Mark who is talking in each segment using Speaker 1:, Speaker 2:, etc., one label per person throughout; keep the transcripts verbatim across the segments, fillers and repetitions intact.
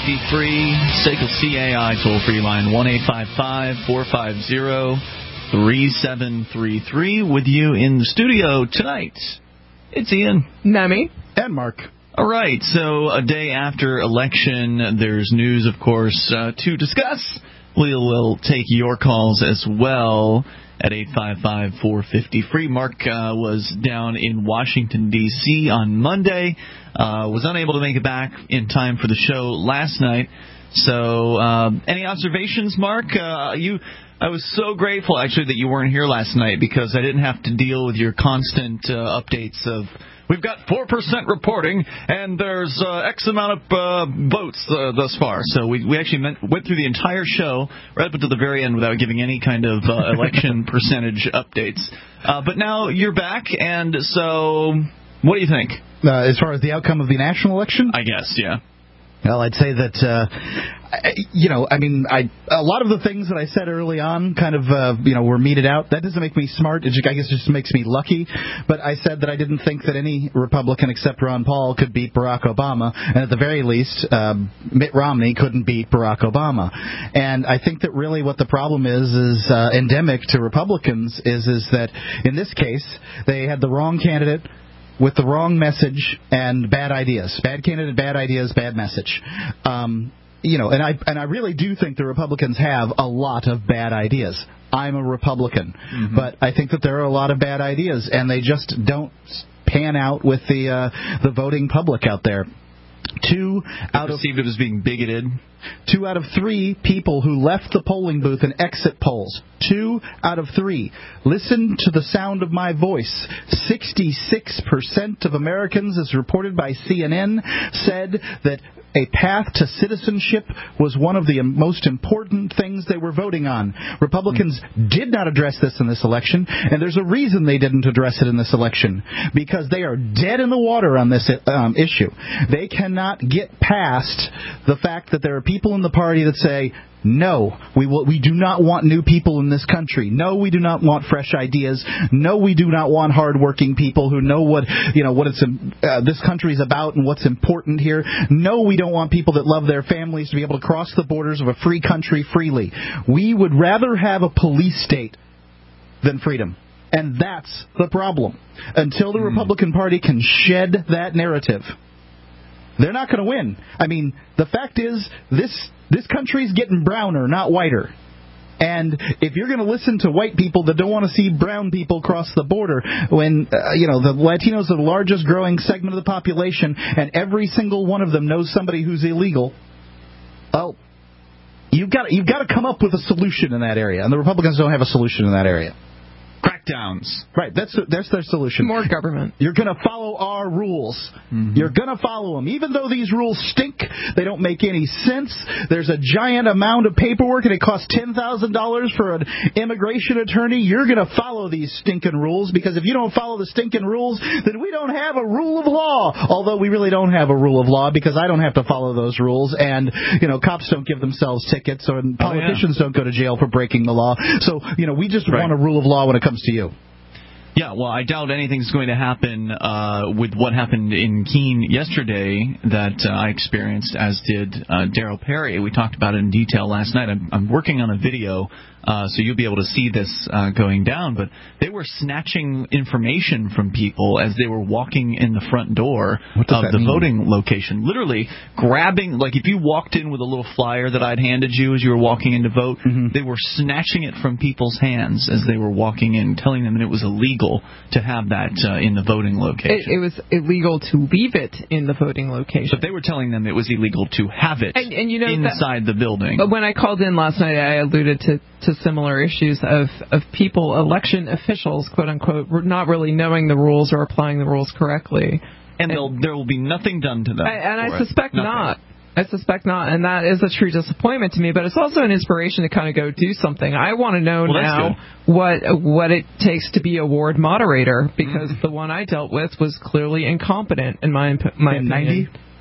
Speaker 1: fifty-three, S A C L C A I toll-free line, one eight five five, four five zero, three seven three three. With you in the studio tonight, it's Ian.
Speaker 2: Nemi.
Speaker 3: And Mark.
Speaker 1: All right, so a day after election, there's news, of course, uh, to discuss. We will take your calls as well at eight five five, four five zero, free. Mark uh, was down in Washington, D C on Monday, uh, was unable to make it back in time for the show last night. So uh, any observations, Mark? Uh, you, I was so grateful, actually, that you weren't here last night because I didn't have to deal with your constant uh, updates of, we've got four percent reporting, and there's uh, X amount of uh, votes uh, thus far. So we we actually meant, went through the entire show right up until the very end without giving any kind of uh, election percentage updates. Uh, but now you're back, and so what do you think?
Speaker 3: Uh, as far as the outcome of the national election?
Speaker 1: I guess, yeah.
Speaker 3: Well, I'd say that, uh, you know, I mean, I a lot of the things that I said early on kind of, uh, you know, were meted out. That doesn't make me smart. It just, I guess it just makes me lucky. But I said that I didn't think that any Republican except Ron Paul could beat Barack Obama. And at the very least, uh, Mitt Romney couldn't beat Barack Obama. And I think that really what the problem is, is uh, endemic to Republicans, is, is that in this case, they had the wrong candidate with the wrong message and bad ideas. Bad candidate, bad ideas, bad message. Um, you know, and I and I really do think the Republicans have a lot of bad ideas. I'm a Republican, mm-hmm. but I think that there are a lot of bad ideas, and they just don't pan out with the uh, the voting public out there. Two out of
Speaker 1: perceived it as being bigoted.
Speaker 3: Two out of three people who left the polling booth in exit polls. Two out of three. Listen to the sound of my voice. sixty-six percent of Americans, as reported by C N N, said that a path to citizenship was one of the most important things they were voting on. Republicans mm. did not address this in this election, and there's a reason they didn't address it in this election, because they are dead in the water on this um, issue. They cannot get past the fact that there are people in the party that say, no, we will, we do not want new people in this country. No, we do not want fresh ideas. No, we do not want hardworking people who know what, you know, what it's uh, this country is about and what's important here. No, we don't want people that love their families to be able to cross the borders of a free country freely. We would rather have a police state than freedom. And that's the problem. Until the mm. Republican Party can shed that narrative, they're not going to win. I mean, the fact is, this this country's getting browner, not whiter. And if you're going to listen to white people that don't want to see brown people cross the border, when, uh, you know, the Latinos are the largest growing segment of the population, and every single one of them knows somebody who's illegal, well, you've got, you've got to come up with a solution in that area. And the Republicans don't have a solution in that area.
Speaker 1: Crackdowns.
Speaker 3: Right, that's that's their solution.
Speaker 2: More government.
Speaker 3: You're going to follow our rules. Mm-hmm. You're going to follow them. Even though these rules stink, they don't make any sense. There's a giant amount of paperwork, and it costs ten thousand dollars for an immigration attorney. You're going to follow these stinking rules, because if you don't follow the stinking rules, then we don't have a rule of law. Although we really don't have a rule of law, because I don't have to follow those rules, and, you know, cops don't give themselves tickets, or politicians oh, yeah. don't go to jail for breaking the law. So, you know, we just right. want a rule of law when it comes to you.
Speaker 1: Yeah, well, I doubt anything's going to happen uh, with what happened in Keene yesterday that uh, I experienced, as did uh, Darryl Perry. We talked about it in detail last night. I'm, I'm working on a video, uh, so you'll be able to see this uh, going down. But they were snatching information from people as they were walking in the front door of the mean? voting location. Literally grabbing, like if you walked in with a little flyer that I'd handed you as you were walking in to vote, mm-hmm. they were snatching it from people's hands as they were walking in, telling them that it was illegal to have that uh, in the voting location.
Speaker 2: It, it was illegal to leave it in the voting location.
Speaker 1: But they were telling them it was illegal to have it
Speaker 2: and, and you know,
Speaker 1: inside
Speaker 2: that,
Speaker 1: the building.
Speaker 2: But when I called in last night, I alluded to, to similar issues of, of people, election officials, quote unquote, not really knowing the rules or applying the rules correctly.
Speaker 1: And, and there will be nothing done to them.
Speaker 2: I, and I suspect it. not. I suspect not, and that is a true disappointment to me, but it's also an inspiration to kind of go do something. I want to know
Speaker 1: well,
Speaker 2: now what what it takes to be a ward moderator, because mm. the one I dealt with was clearly incompetent, in my, my opinion.
Speaker 3: ninety?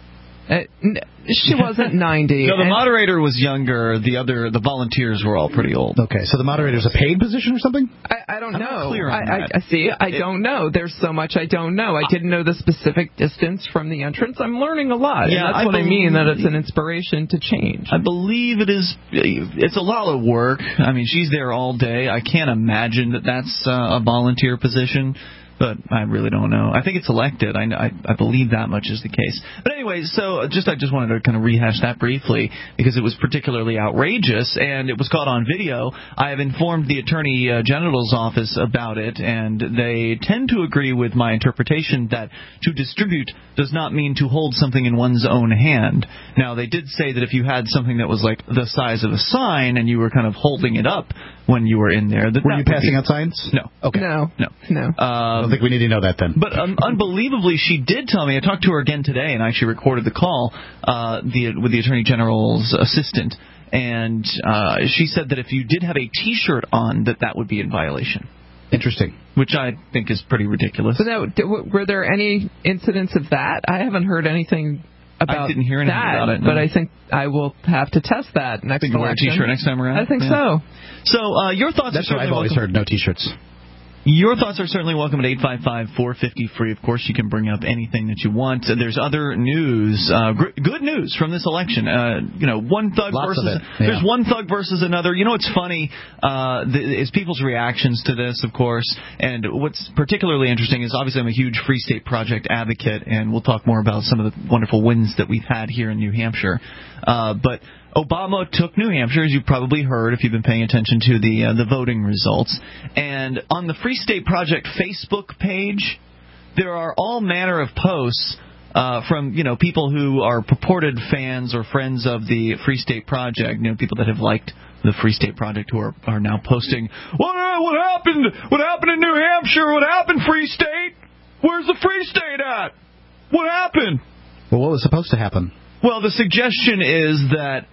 Speaker 2: Uh, n- she wasn't ninety.
Speaker 1: No, the
Speaker 2: and-
Speaker 1: moderator was younger. The other, the volunteers were all pretty old.
Speaker 3: Okay, so the moderator's a paid position or something?
Speaker 2: I, I don't
Speaker 1: I'm
Speaker 2: know.
Speaker 1: not clear on
Speaker 2: I,
Speaker 1: that.
Speaker 2: I, I see. I
Speaker 1: It-
Speaker 2: don't know. There's so much I don't know. I didn't know the specific distance from the entrance. I'm learning a lot.
Speaker 1: Yeah,
Speaker 2: and that's
Speaker 1: I
Speaker 2: what I mean. That it's
Speaker 1: believe-
Speaker 2: an inspiration to change.
Speaker 1: I believe it is. It's a lot of work. I mean, she's there all day. I can't imagine that that's uh, a volunteer position. But I really don't know. I think it's elected. I, I, I believe that much is the case. But anyway, so just I just wanted to kind of rehash that briefly because it was particularly outrageous and it was caught on video. I have informed the Attorney uh, General's office about it, and they tend to agree with my interpretation that to distribute does not mean to hold something in one's own hand. Now, they did say that if you had something that was like the size of a sign and you were kind of holding it up when you were in there, that
Speaker 3: Were
Speaker 1: that
Speaker 3: you
Speaker 1: would
Speaker 3: passing
Speaker 1: be-
Speaker 3: out signs?
Speaker 1: No.
Speaker 3: Okay.
Speaker 2: No.
Speaker 1: No.
Speaker 2: No.
Speaker 3: I
Speaker 1: Um,
Speaker 3: don't think we need to know that then.
Speaker 1: but um, unbelievably, she did tell me. I talked to her again today, and I actually recorded the call uh, the, with the Attorney General's assistant, and uh, she said that if you did have a T-shirt on, that that would be in violation.
Speaker 3: Interesting.
Speaker 1: Which I think is pretty ridiculous.
Speaker 2: So now, d- w- were there any incidents of that? I haven't heard anything about
Speaker 1: I didn't hear anything
Speaker 2: that,
Speaker 1: about it, no.
Speaker 2: but I think I will have to test that next
Speaker 1: Think you wear a
Speaker 2: election.
Speaker 1: T-shirt next time around?
Speaker 2: I think
Speaker 1: Yeah.
Speaker 2: so.
Speaker 1: So uh, your thoughts
Speaker 3: That's
Speaker 1: are
Speaker 3: what
Speaker 1: certainly
Speaker 3: I've always
Speaker 1: welcome.
Speaker 3: heard, no T-shirts.
Speaker 1: Your thoughts are certainly welcome at eight five five, four five zero, free. Of course, you can bring up anything that you want. There's other news, uh, gr- good news from this election. Uh, you know, one thug
Speaker 3: Lots of
Speaker 1: versus
Speaker 3: it, yeah.
Speaker 1: there's one thug versus another. You know what's funny uh, th- is people's reactions to this, of course. And what's particularly interesting is obviously I'm a huge Free State Project advocate, and we'll talk more about some of the wonderful wins that we've had here in New Hampshire. Uh, but Obama took New Hampshire, as you've probably heard if you've been paying attention to the uh, the voting results. And on the Free State Project Facebook page, there are all manner of posts uh, from you know people who are purported fans or friends of the Free State Project. You know, people that have liked the Free State Project who are are now posting, "What uh, what happened? What happened in New Hampshire? What happened, Free State? Where's the Free State at? What happened?"
Speaker 3: Well, what was supposed to happen?
Speaker 1: Well, the suggestion is that,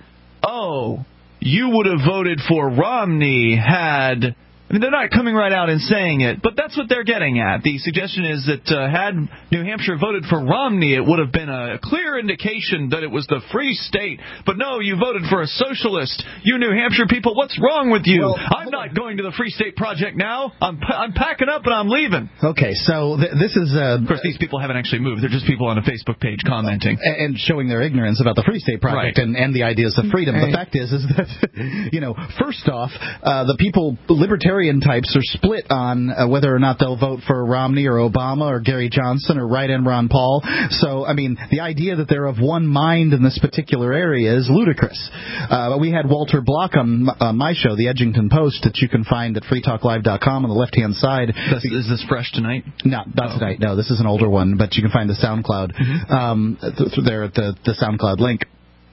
Speaker 1: oh, you would have voted for Romney had... I mean, they're not coming right out and saying it, but that's what they're getting at. The suggestion is that uh, had New Hampshire voted for Romney, it would have been a clear indication that it was the Free State. But no, you voted for a socialist. You New Hampshire people, what's wrong with you?
Speaker 3: Well,
Speaker 1: I'm not going to the Free State Project now. I'm I'm packing up and I'm leaving.
Speaker 3: Okay, so th- this is... Uh,
Speaker 1: Of course, these people haven't actually moved. They're just people on a Facebook page commenting.
Speaker 3: and showing their ignorance about the Free State Project
Speaker 1: Right.
Speaker 3: and, and the ideas of freedom.
Speaker 2: Right.
Speaker 3: The fact is, is that, you know, first off, uh, the people, libertarian types, are split on uh, whether or not they'll vote for Romney or Obama or Gary Johnson or right-end Ron Paul. So, I mean, the idea that they're of one mind in this particular area is ludicrous. Uh, we had Walter Block on my, uh, my show, the Edgington Post, that you can find at free talk live dot com on the left-hand side.
Speaker 1: This, is this fresh tonight?
Speaker 3: No, not tonight. No, this is an older one, but you can find the SoundCloud um, th- th- there at the, the SoundCloud link.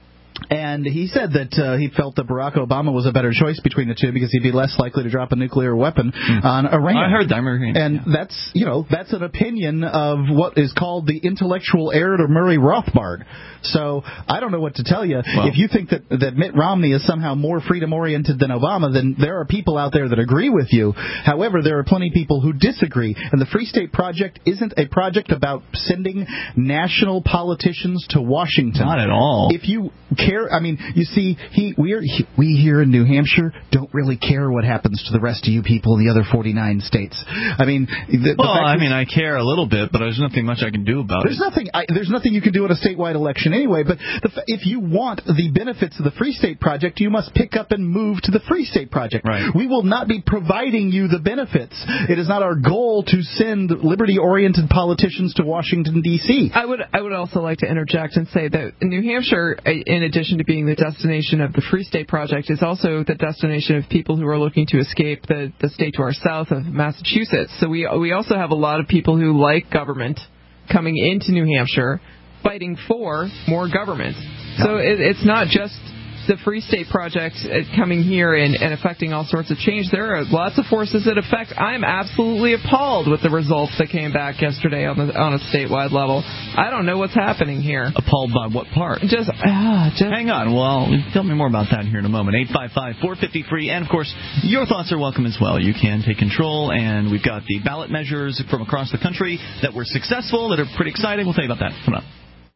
Speaker 3: And he said that uh, he felt that Barack Obama was a better choice between the two because he'd be less likely to drop a nuclear weapon mm. on Iran.
Speaker 1: I heard that. I remember hearing that,
Speaker 3: and
Speaker 1: yeah.
Speaker 3: that's, you know, that's an opinion of what is called the intellectual heir to Murray Rothbard. So I don't know what to tell you.
Speaker 1: Well,
Speaker 3: if you think that, that Mitt Romney is somehow more freedom-oriented than Obama, then there are people out there that agree with you. However, there are plenty of people who disagree. And the Free State Project isn't a project about sending national politicians to Washington.
Speaker 1: Not at all.
Speaker 3: If you care, I mean, you see, he, we're, he, we here in New Hampshire don't really care what happens to the rest of you people in the other forty-nine states. I mean, the,
Speaker 1: well,
Speaker 3: the fact
Speaker 1: I
Speaker 3: is,
Speaker 1: mean, I care a little bit, but there's nothing much I can do about
Speaker 3: there's
Speaker 1: it.
Speaker 3: nothing. I, there's nothing you can do in a statewide election anyway. But the, if you want the benefits of the Free State Project, you must pick up and move to the Free State Project.
Speaker 1: Right.
Speaker 3: We will not be providing you the benefits. It is not our goal to send liberty-oriented politicians to Washington D C.
Speaker 2: I would I would also like to interject and say that New Hampshire, in addition to being the destination of the Free State Project, is also the destination of people who are looking to escape the, the state to our south of Massachusetts. So we we also have a lot of people who like government coming into New Hampshire, fighting for more government. So it, it's not just the Free State Project coming here and, and affecting all sorts of change. There are lots of forces that affect. I'm absolutely appalled with the results that came back yesterday on the, on a statewide level. I don't know what's happening here.
Speaker 1: Appalled by what part?
Speaker 2: Just, ah, just
Speaker 1: Hang on. Well, tell me more about that here in a moment. eight five five, four five zero, free. And, of course, your thoughts are welcome as well. You can take control, and we've got the ballot measures from across the country that were successful, that are pretty exciting. We'll tell you about that coming up.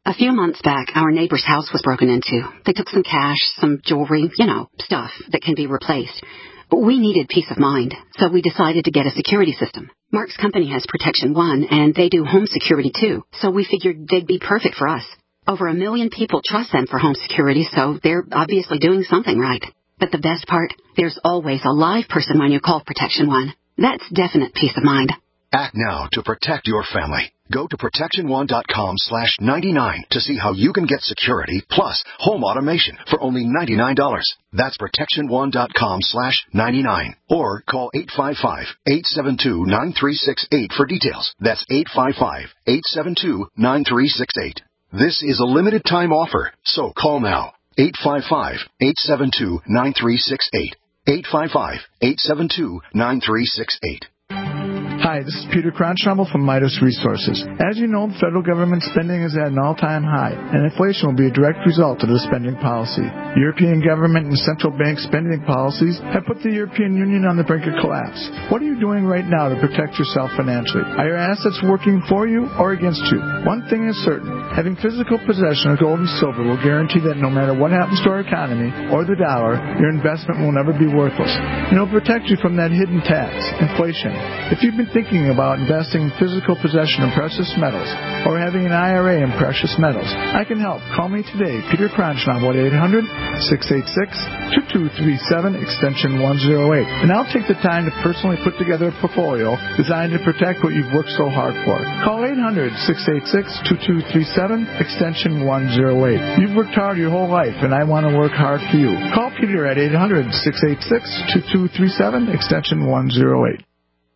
Speaker 4: A few months back, our neighbor's house was broken into. They took some cash, some jewelry, you know, stuff that can be replaced. We needed peace of mind, so we decided to get a security system. Mark's company has Protection One, and they do home security too, so we figured they'd be perfect for us. Over a million people trust them for home security, so they're obviously doing something right. But the best part, there's always a live person when you call Protection One. That's definite peace of mind.
Speaker 5: Act now to protect your family. Go to protection one dot com slash ninety-nine to see how you can get security plus home automation for only ninety-nine dollars. That's protection one dot com slash ninety-nine. Or call eight five five, eight seven two, nine three six eight for details. That's eight five five, eight seven two, nine three six eight. This is a limited time offer, so call now. eight five five, eight seven two, nine three six eight. eight five five, eight seven two, nine three six eight.
Speaker 6: Hi, this is Peter Kronschnabel from Midas Resources. As you know, the federal government spending is at an all-time high, and inflation will be a direct result of the spending policy. European government and central bank spending policies have put the European Union on the brink of collapse. What are you doing right now to protect yourself financially? Are your assets working for you or against you? One thing is certain. Having physical possession of gold and silver will guarantee that no matter what happens to our economy or the dollar, your investment will never be worthless. And it'll protect you from that hidden tax, inflation. If you've been thinking about investing in physical possession of precious metals or having an I R A in precious metals, I can help. Call me today, Peter Kronschnabel at eight hundred, six eight six, two two three seven, extension one oh eight. And I'll take the time to personally put together a portfolio designed to protect what you've worked so hard for. Call eight hundred, six eight six, two two three seven, extension one oh eight. You've worked hard your whole life, and I want to work hard for you. Call Peter at eight hundred, six eight six, two two three seven, extension one oh eight.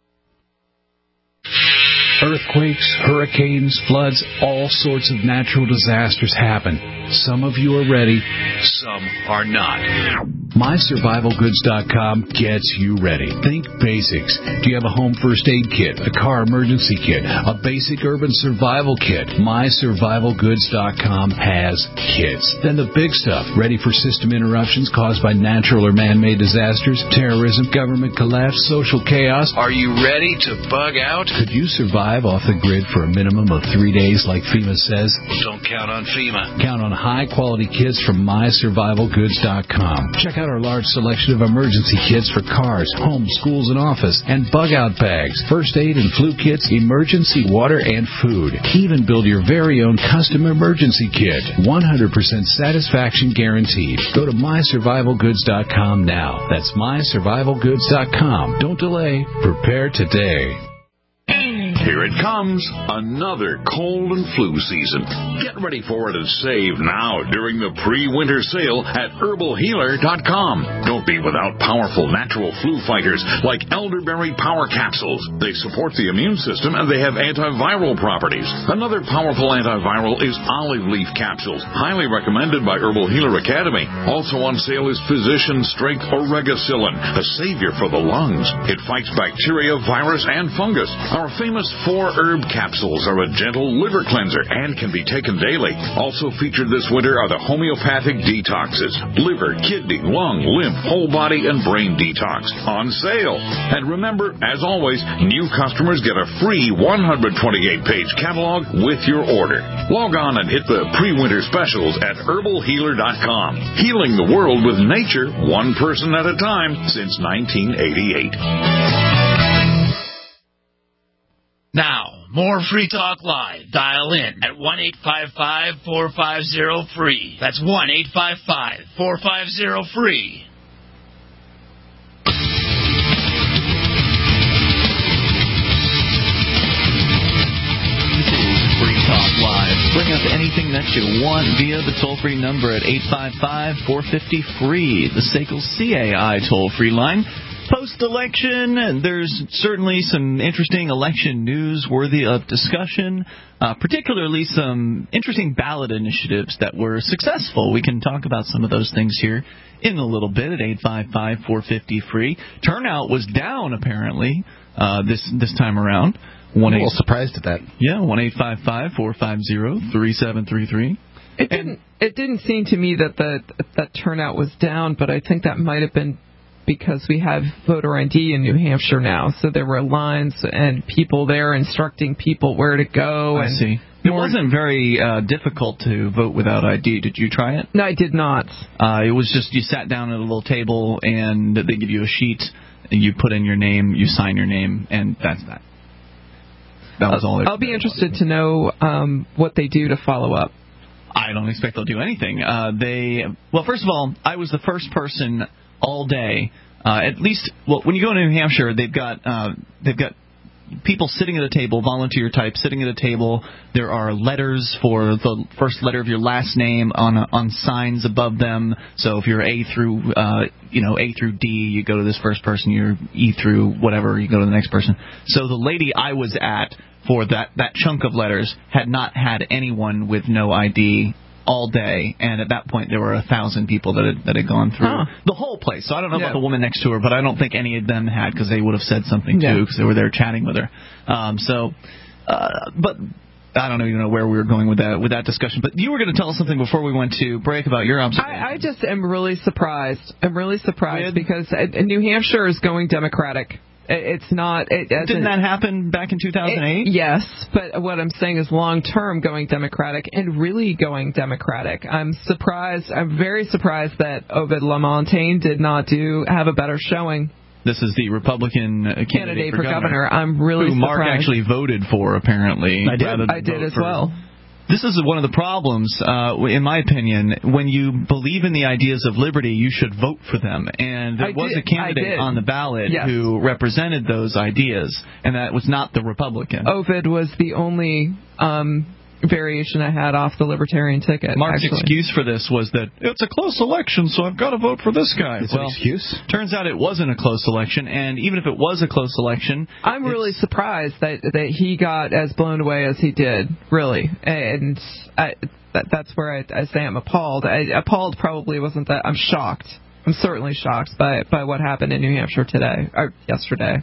Speaker 7: Earthquakes, hurricanes, floods, all sorts of natural disasters happen. Some of you are ready, some are not. my survival goods dot com gets you ready. Think basics. Do you have a home first aid kit, a car emergency kit, a basic urban survival kit? my survival goods dot com has kits. Then the big stuff, ready for system interruptions caused by natural or man-made disasters, terrorism, government collapse, social chaos. Are you ready to bug out? Could you survive off the grid for a minimum of three days like FEMA says? Don't count on FEMA. Count on high-quality kits from my survival goods dot com. Check out our large selection of emergency kits for cars, homes, schools, and office, and bug-out bags, first aid and flu kits, emergency water, and food. Even build your very own custom emergency kit. one hundred percent satisfaction guaranteed. Go to my survival goods dot com now. That's my survival goods dot com. Don't delay. Prepare today.
Speaker 8: Here it comes, another cold and flu season. Get ready for it and save now during the pre-winter sale at herbal healer dot com. Don't be without powerful natural flu fighters like elderberry power capsules. They support the immune system and they have antiviral properties. Another powerful antiviral is olive leaf capsules, highly recommended by Herbal Healer Academy. Also on sale is Physician Strength Oregacillin, a savior for the lungs. It fights bacteria, virus, and fungus. Our famous four herb capsules are a gentle liver cleanser and can be taken daily. Also featured this winter are the homeopathic detoxes, liver, kidney, lung, lymph, whole body, and brain detox on sale. And remember, as always, new customers get a free one hundred twenty-eight page catalog with your order. Log on and hit the pre-winter specials at herbal healer dot com. Healing the world with nature, one person at a time since nineteen eighty-eight.
Speaker 9: Now, more Free Talk Live. Dial in at one eight five five, four five zero, free. That's one eight five five, four five zero, free.
Speaker 1: Free Talk Live. Bring up anything that you want via the toll-free number at eight five five, four five zero, free. The S A C L C A I toll-free line. Post-election, there's certainly some interesting election news worthy of discussion, uh, particularly some interesting ballot initiatives that were successful. We can talk about some of those things here in a little bit at eight five five, four five zero, free. Turnout was down, apparently, uh, this this time around.
Speaker 3: One I'm a little surprised at that.
Speaker 1: Yeah, one eight five five, four five zero, three seven three three.
Speaker 2: It didn't, it didn't seem to me that the that turnout was down, but I think that might have been because we have voter I D in New Hampshire now, so there were lines and people there instructing people where to go.
Speaker 1: I
Speaker 2: and
Speaker 1: see. It wasn't very uh, difficult to vote without I D. Did you try it?
Speaker 2: No, I did not.
Speaker 1: Uh, it was just you sat down at a little table, and they give you a sheet, and you put in your name, you sign your name, and that's that. That was all.
Speaker 2: I'll be interested to know um, what they do to follow up.
Speaker 1: I don't expect they'll do anything. Uh, they well, first of all, I was the first person all day. Uh, at least, well, when you go to New Hampshire, they've got uh, they've got people sitting at a table, volunteer type, sitting at a table. There are letters for the first letter of your last name on on signs above them. So if you're A through uh, you know A through D, you go to this first person. You're E through whatever, you go to the next person. So the lady I was at for that that chunk of letters had not had anyone with no I D all day, and at that point there were a thousand people that had, that had gone through
Speaker 2: huh.
Speaker 1: the whole place. So I don't know
Speaker 2: yeah.
Speaker 1: about the woman next to her, but I don't think any of them had, because they would have said something
Speaker 2: yeah.
Speaker 1: too, because they were there chatting with her. Um, so, uh, but I don't even know where we were going with that with that discussion. But you were going to tell us something before we went to break about your observation.
Speaker 2: I, I just am really surprised. I'm really surprised with? because uh, New Hampshire is going Democratic. It's not. It,
Speaker 1: Didn't that happen back in two thousand eight?
Speaker 2: It, yes, but what I'm saying is long-term going Democratic and really going Democratic. I'm surprised. I'm very surprised that Ovid Lamontagne did not do have a better showing.
Speaker 1: This is the Republican uh, candidate,
Speaker 2: candidate
Speaker 1: for,
Speaker 2: for
Speaker 1: governor,
Speaker 2: governor. I'm really
Speaker 1: who
Speaker 2: surprised.
Speaker 1: Mark actually voted for, apparently.
Speaker 3: I did.
Speaker 2: I did as
Speaker 1: for,
Speaker 2: well.
Speaker 1: This is one of the problems, uh, in my opinion. When you believe in the ideas of liberty, you should vote for them. And there
Speaker 2: I
Speaker 1: was
Speaker 2: did.
Speaker 1: a candidate on the ballot
Speaker 2: yes.
Speaker 1: who represented those ideas, and that was not the Republican.
Speaker 2: Ovid was the only um, variation I had off the Libertarian ticket.
Speaker 1: Mark's
Speaker 2: actually.
Speaker 1: excuse for this was that it's a close election, so I've got to vote for this guy.
Speaker 3: It's
Speaker 1: well,
Speaker 3: an excuse?
Speaker 1: Turns out it wasn't a close election, and even if it was a close election,
Speaker 2: I'm really surprised that that he got as blown away as he did, really. And I, that, that's where I, I say I'm appalled. I, appalled probably wasn't that. I'm shocked. I'm certainly shocked by by what happened in New Hampshire today or yesterday.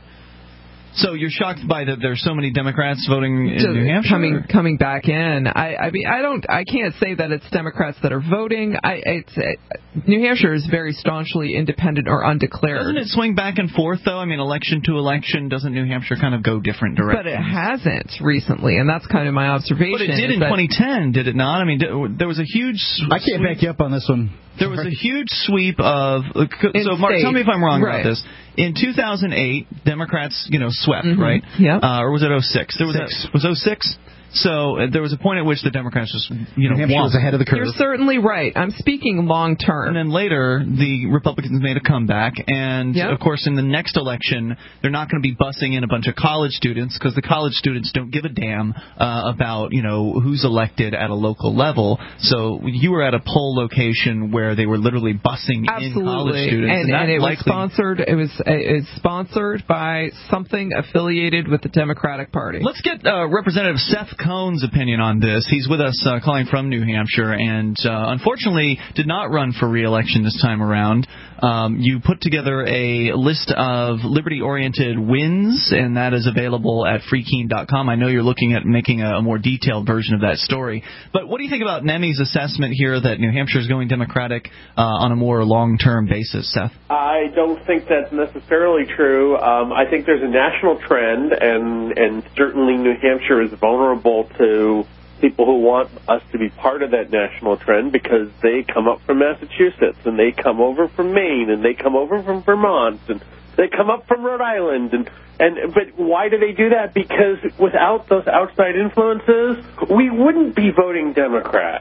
Speaker 1: So you're shocked by that there's so many Democrats voting in
Speaker 2: Just
Speaker 1: New Hampshire?
Speaker 2: Coming coming back in. I, I mean, I don't. I can't say that it's Democrats that are voting. I, it's it, New Hampshire is very staunchly independent or undeclared.
Speaker 1: Doesn't it swing back and forth, though? I mean, election to election, doesn't New Hampshire kind of go different directions?
Speaker 2: But it hasn't recently, and that's kind of my observation.
Speaker 1: But it did in twenty ten, did it not? I mean, there was a huge...
Speaker 3: I can't back you up on this one.
Speaker 1: There was a huge sweep of...
Speaker 2: In
Speaker 1: so, Mark,
Speaker 2: state.
Speaker 1: tell me if I'm wrong
Speaker 2: right.
Speaker 1: about this. In two thousand eight, Democrats, you know, swept,
Speaker 2: mm-hmm.
Speaker 1: right?
Speaker 2: Yeah.
Speaker 1: Uh, or was it oh six? There was
Speaker 3: Six.
Speaker 1: A, was oh six? So uh, there was a point at which the Democrats just, you know,
Speaker 3: New Hampshire
Speaker 1: won.
Speaker 3: was ahead of the curve.
Speaker 2: You're certainly right. I'm speaking long term.
Speaker 1: And then later, the Republicans made a comeback. And,
Speaker 2: yep.
Speaker 1: of course, in the next election, they're not going to be bussing in a bunch of college students because the college students don't give a damn uh, about, you know, who's elected at a local level. So you were at a poll location where they were literally bussing
Speaker 2: Absolutely.
Speaker 1: in college students.
Speaker 2: And,
Speaker 1: And,
Speaker 2: and it
Speaker 1: likely...
Speaker 2: was sponsored. It was, it was sponsored by something affiliated with the Democratic Party.
Speaker 1: Let's get uh, Representative Seth Cohn's opinion on this. He's with us uh, calling from New Hampshire and uh, unfortunately did not run for re-election this time around. Um, you put together a list of liberty-oriented wins, and that is available at free keene dot com. I know you're looking at making a, a more detailed version of that story. But what do you think about Nemi's assessment here that New Hampshire is going Democratic uh, on a more long-term basis, Seth?
Speaker 10: I don't think that's necessarily true. Um, I think there's a national trend, and, and certainly New Hampshire is vulnerable to people who want us to be part of that national trend because they come up from Massachusetts, and they come over from Maine, and they come over from Vermont, and they come up from Rhode Island. And, and but why do they do that? Because without those outside influences, we wouldn't be voting Democrat.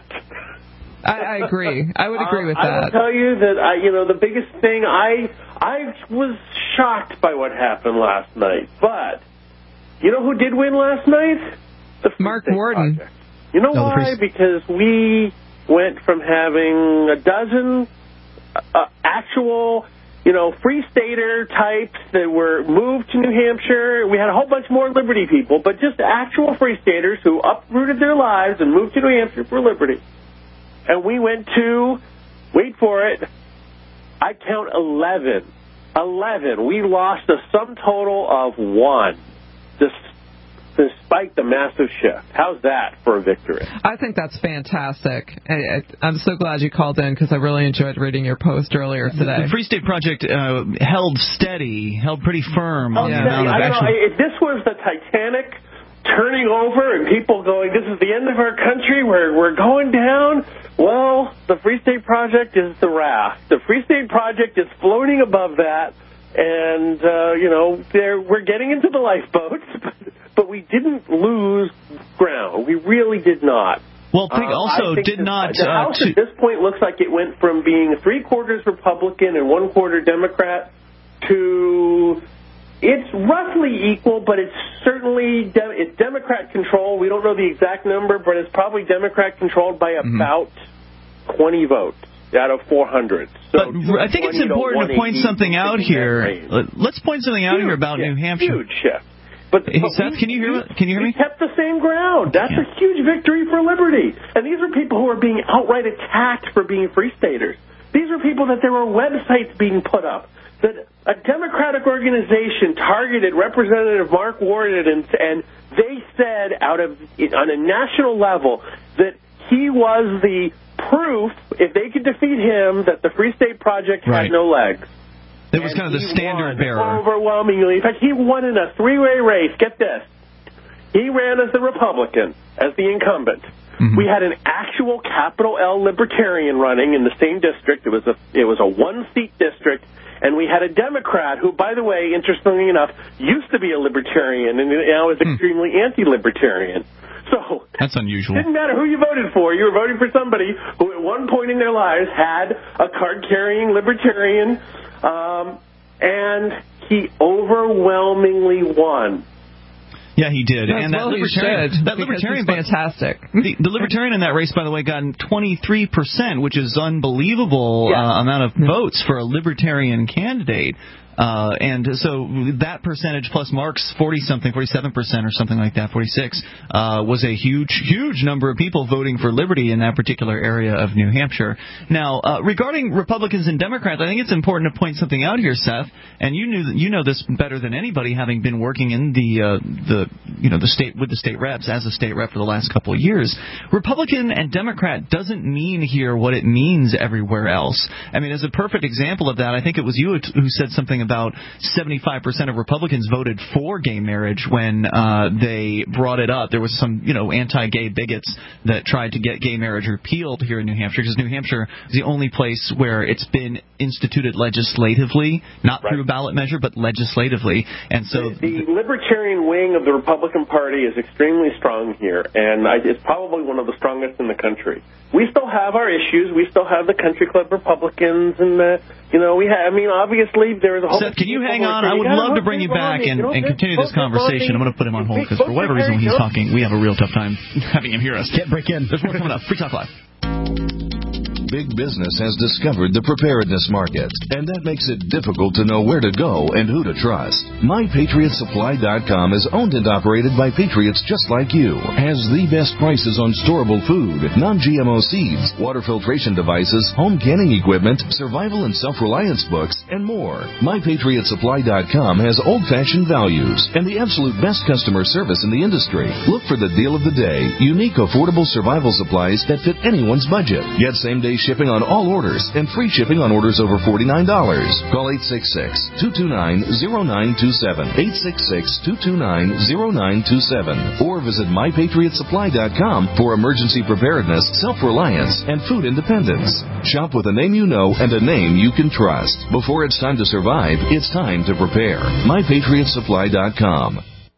Speaker 2: I, I agree. I would agree with
Speaker 10: uh,
Speaker 2: that.
Speaker 10: I will tell you that I, you know, the biggest thing I I was shocked by what happened last night. But you know who did win last night? The Free
Speaker 2: Mark
Speaker 10: State
Speaker 2: Warden.
Speaker 10: Project. You know
Speaker 3: no,
Speaker 10: why? Because we went from having a dozen uh, actual, you know, free stater types that were moved to New Hampshire. We had a whole bunch more liberty people, but just actual free staters who uprooted their lives and moved to New Hampshire for liberty. And we went to, wait for it, I count eleven. eleven. We lost a sum total of one, despite the massive shift. How's that for a victory?
Speaker 2: I think that's fantastic. I, I, I'm so glad you called in because I really enjoyed reading your post earlier today.
Speaker 1: The Free State Project uh, held steady, held pretty firm on
Speaker 10: Okay.
Speaker 1: the amount of
Speaker 10: I don't
Speaker 1: action.
Speaker 10: know, if this was the Titanic turning over and people going, this is the end of our country, we're, we're going down. Well, the Free State Project is the raft. The Free State Project is floating above that, and, uh, you know, they're, we're getting into the lifeboats, but, but we didn't lose ground. We really did not.
Speaker 1: Well, Pig also
Speaker 10: uh,
Speaker 1: did
Speaker 10: the,
Speaker 1: not...
Speaker 10: The
Speaker 1: uh,
Speaker 10: House
Speaker 1: to...
Speaker 10: at this point looks like it went from being three-quarters Republican and one-quarter Democrat to... It's roughly equal, but it's certainly de- it's Democrat controlled. We don't know the exact number, but it's probably Democrat controlled by about mm-hmm. twenty votes out of four hundred. So
Speaker 1: but I think it's important to point something out here. Let's point something out
Speaker 10: huge
Speaker 1: here about
Speaker 10: shift,
Speaker 1: New Hampshire.
Speaker 10: Huge shift. But,
Speaker 1: hey,
Speaker 10: but
Speaker 1: Seth,
Speaker 10: we,
Speaker 1: can you hear
Speaker 10: we,
Speaker 1: Can you hear
Speaker 10: we
Speaker 1: me?
Speaker 10: kept the same ground. That's yeah. a huge victory for liberty. And these are people who are being outright attacked for being free staters. These are people that there were websites being put up that a Democratic organization targeted Representative Mark Warden, and, and they said out of on a national level that he was the proof, if they could defeat him, that the Free State Project
Speaker 1: right.
Speaker 10: had no legs.
Speaker 1: It was and kind of the standard bearer.
Speaker 10: Overwhelmingly. In fact, he won in a three-way race. Get this. He ran as the Republican, as the incumbent. Mm-hmm. We had an actual capital L Libertarian running in the same district. It was a it was a one-seat district. And we had a Democrat who, by the way, interestingly enough, used to be a Libertarian and now is extremely hmm. anti-Libertarian. So
Speaker 1: that's unusual.
Speaker 10: It didn't matter who you voted for. You were voting for somebody who at one point in their lives had a card-carrying Libertarian, um, and he overwhelmingly won.
Speaker 1: Yeah, he did.
Speaker 2: That's
Speaker 1: and that
Speaker 2: well
Speaker 1: libertarian,
Speaker 2: said,
Speaker 1: that libertarian,
Speaker 2: fantastic.
Speaker 1: The, the libertarian in that race, by the way, got twenty-three percent, which is unbelievable yeah. uh, amount of votes for a libertarian candidate. Uh, and so that percentage plus Mark's forty-something, forty-seven percent or something like that, forty-six, uh, was a huge, huge number of people voting for liberty in that particular area of New Hampshire. Now, uh, regarding Republicans and Democrats, I think it's important to point something out here, Seth, and you knew you know this better than anybody, having been working in the uh, the you know the state with the state reps as a state rep for the last couple of years. Republican and Democrat doesn't mean here what it means everywhere else. I mean, as a perfect example of that, I think it was you who said something about seventy-five percent of Republicans voted for gay marriage when uh, they brought it up. There was some, you know, anti-gay bigots that tried to get gay marriage repealed here in New Hampshire, because New Hampshire is the only place where it's been instituted legislatively, not right. through a ballot measure, but legislatively. And so
Speaker 10: the, the libertarian wing of the Republican Party is extremely strong here, and I, it's probably one of the strongest in the country. We still have our issues. We still have the country club Republicans, and uh, you know, we have. I mean, obviously, there is a whole.
Speaker 1: Seth, can you hang on? I would love to bring you back and, and continue this conversation. I'm going to put him on hold because for whatever reason when he's talking, we have a real tough time having him hear us.
Speaker 3: Can't break in.
Speaker 1: There's more coming up. Free Talk Live.
Speaker 11: Big business has discovered the preparedness market, and that makes it difficult to know where to go and who to trust. My Patriot Supply dot com is owned and operated by patriots just like you, has the best prices on storable food, non-G M O seeds, water filtration devices, home canning equipment, survival and self-reliance books, and more. My Patriot Supply dot com has old-fashioned values and the absolute best customer service in the industry. Look for the deal of the day, unique affordable survival supplies that fit anyone's budget. Get same-day shipping on all orders and free shipping on orders over forty-nine dollars. Call eight six six, two two nine, zero nine two seven, eight six six, two two nine, zero nine two seven, or visit My Patriot Supply dot com for emergency preparedness, self-reliance, and food independence. Shop with a name you know and a name you can trust. Before it's time to survive, it's time to prepare. My Patriot Supply dot com.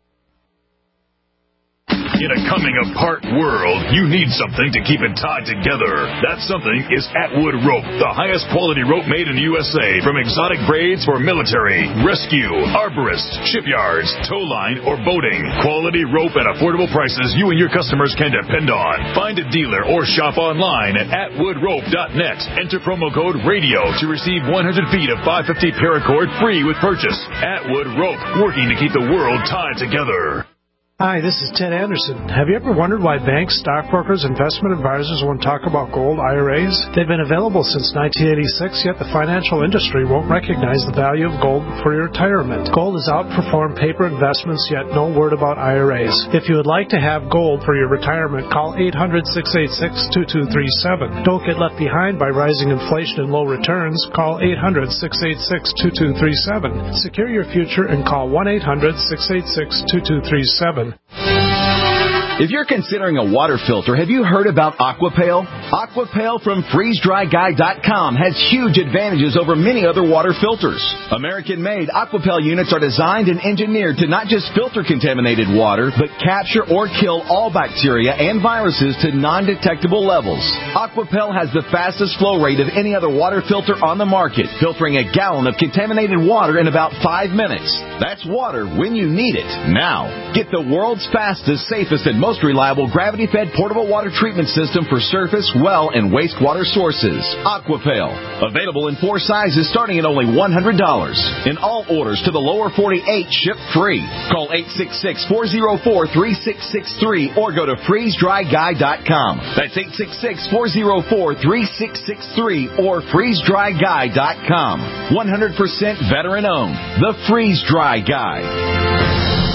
Speaker 12: In a coming-apart world, you need something to keep it tied together. That something is Atwood Rope, the highest quality rope made in the U S A, from exotic braids for military, rescue, arborists, shipyards, tow line, or boating. Quality rope at affordable prices you and your customers can depend on. Find a dealer or shop online at atwood rope dot net. Enter promo code RADIO to receive one hundred feet of five fifty paracord free with purchase. Atwood Rope, working to keep the world tied together.
Speaker 13: Hi, this is Ted Anderson. Have you ever wondered why banks, stockbrokers, investment advisors won't talk about gold I R As? They've been available since nineteen eighty-six, yet the financial industry won't recognize the value of gold for your retirement. Gold has outperformed paper investments, yet no word about I R As. If you would like to have gold for your retirement, call eight hundred, six eight six, two two three seven. Don't get left behind by rising inflation and low returns. Call eight hundred, six eight six, two two three seven. Secure your future and call one eight hundred, six eight six, two two three seven.
Speaker 14: If you're considering a water filter, have you heard about Aquapale? Aquapale from freeze dry guy dot com has huge advantages over many other water filters. American-made Aquapale units are designed and engineered to not just filter contaminated water, but capture or kill all bacteria and viruses to non-detectable levels. Aquapale has the fastest flow rate of any other water filter on the market, filtering a gallon of contaminated water in about five minutes. That's water when you need it. Now, get the world's fastest, safest, and most reliable gravity-fed portable water treatment system for surface, well, and wastewater sources. Aquapale. Available in four sizes starting at only one hundred dollars. In all orders to the lower forty-eight, ship free. Call eight six six, four oh four, three six six three or go to freeze dry guy dot com. That's eight six six, four oh four, three six six three or freeze dry guy dot com. one hundred percent veteran-owned. The Freeze Dry Guy.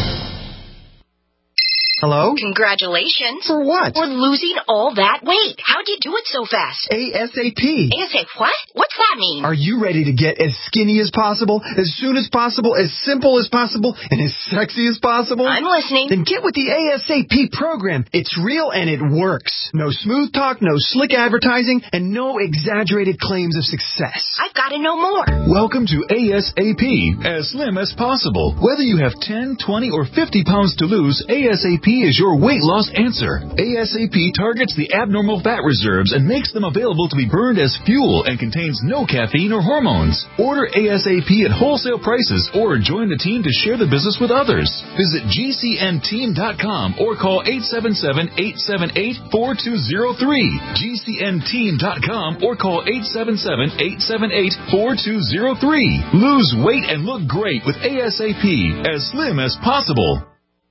Speaker 15: Hello?
Speaker 16: Congratulations.
Speaker 15: For what?
Speaker 16: For losing all that weight. How'd you do it so fast?
Speaker 15: ASAP.
Speaker 16: ASAP what? What's that mean?
Speaker 15: Are you ready to get as skinny as possible, as soon as possible, as simple as possible, and as sexy as possible?
Speaker 16: I'm listening.
Speaker 15: Then get with the ASAP program. It's real and it works. No smooth talk, no slick advertising, and no exaggerated claims of success.
Speaker 16: I've got to know more.
Speaker 12: Welcome to ASAP, as slim as possible. Whether you have ten, twenty, or fifty pounds to lose, ASAP is your weight loss answer. ASAP targets the abnormal fat reserves and makes them available to be burned as fuel and contains no caffeine or hormones. Order ASAP at wholesale prices or join the team to share the business with others. Visit G C N team dot com or call eight seven seven, eight seven eight, four two zero three. G C N team dot com or call eight seven seven, eight seven eight, four two zero three. Lose weight and look great with ASAP, as slim as possible.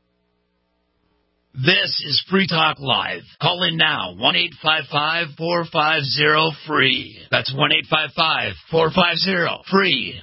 Speaker 9: This is Free Talk Live. Call in now, one eight five five, four five zero, free. That's one eight five five, four five zero, free.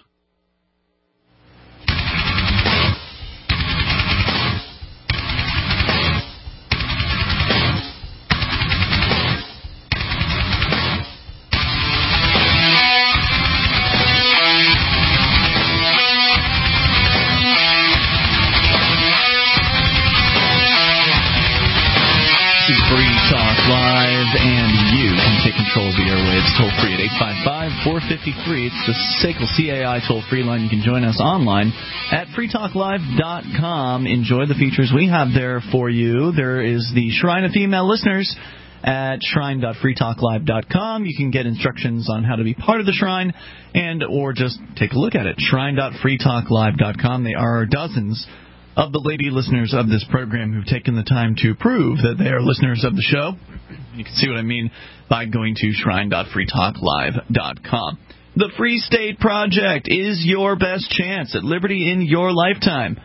Speaker 1: And you can take control of the airwaves toll free at eight five five, four five three. It's the S A C L C A I toll free line. You can join us online at free talk live dot com. Enjoy the features we have there for you. There is the Shrine of Female Listeners at shrine dot free talk live dot com. You can get instructions on how to be part of the Shrine and or just take a look at it. shrine dot free talk live dot com. There are dozens of the lady listeners of this program who've taken the time to prove that they are listeners of the show. You can see what I mean by going to shrine dot free talk live dot com. The Free State Project is your best chance at liberty in your lifetime.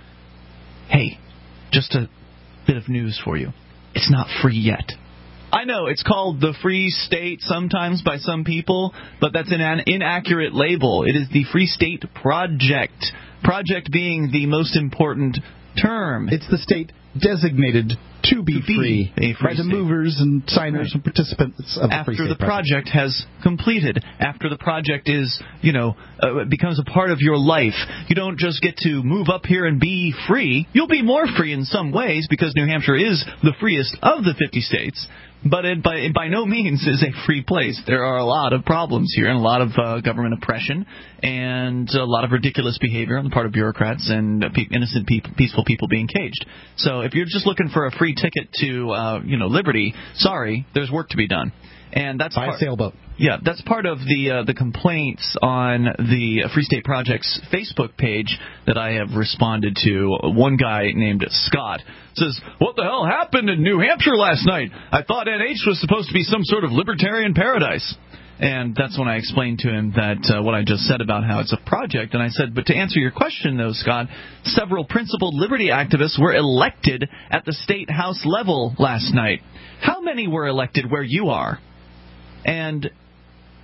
Speaker 1: Hey, just a bit of news for you. It's not free yet. I know it's called the Free State sometimes by some people, but that's an inaccurate label. It is the Free State Project. Project being the most important term.
Speaker 3: It's the state designated to be,
Speaker 1: to be
Speaker 3: free,
Speaker 1: a free
Speaker 3: by the
Speaker 1: state.
Speaker 3: movers and signers
Speaker 1: Right.
Speaker 3: and participants of the
Speaker 1: after
Speaker 3: Free State
Speaker 1: the
Speaker 3: project.
Speaker 1: project has completed, after the project is, you know, uh, becomes a part of your life. You don't just get to move up here and be free. You'll be more free in some ways because New Hampshire is the freest of the fifty states. But it by, it by no means is a free place. There are a lot of problems here and a lot of uh, government oppression and a lot of ridiculous behavior on the part of bureaucrats and uh, pe- innocent, pe- peaceful people being caged. So if you're just looking for a free ticket to, uh, you know, liberty, sorry, there's work to be done. And that's
Speaker 3: Buy
Speaker 1: part,
Speaker 3: a sailboat.
Speaker 1: Yeah, that's part of the uh, the complaints on the Free State Project's Facebook page that I have responded to. One guy named Scott says, "What the hell happened in New Hampshire last night? I thought N H was supposed to be some sort of libertarian paradise." And that's when I explained to him that uh, what I just said about how it's a project. And I said, but to answer your question, though, Scott, several principled liberty activists were elected at the state house level last night. How many were elected where you are? And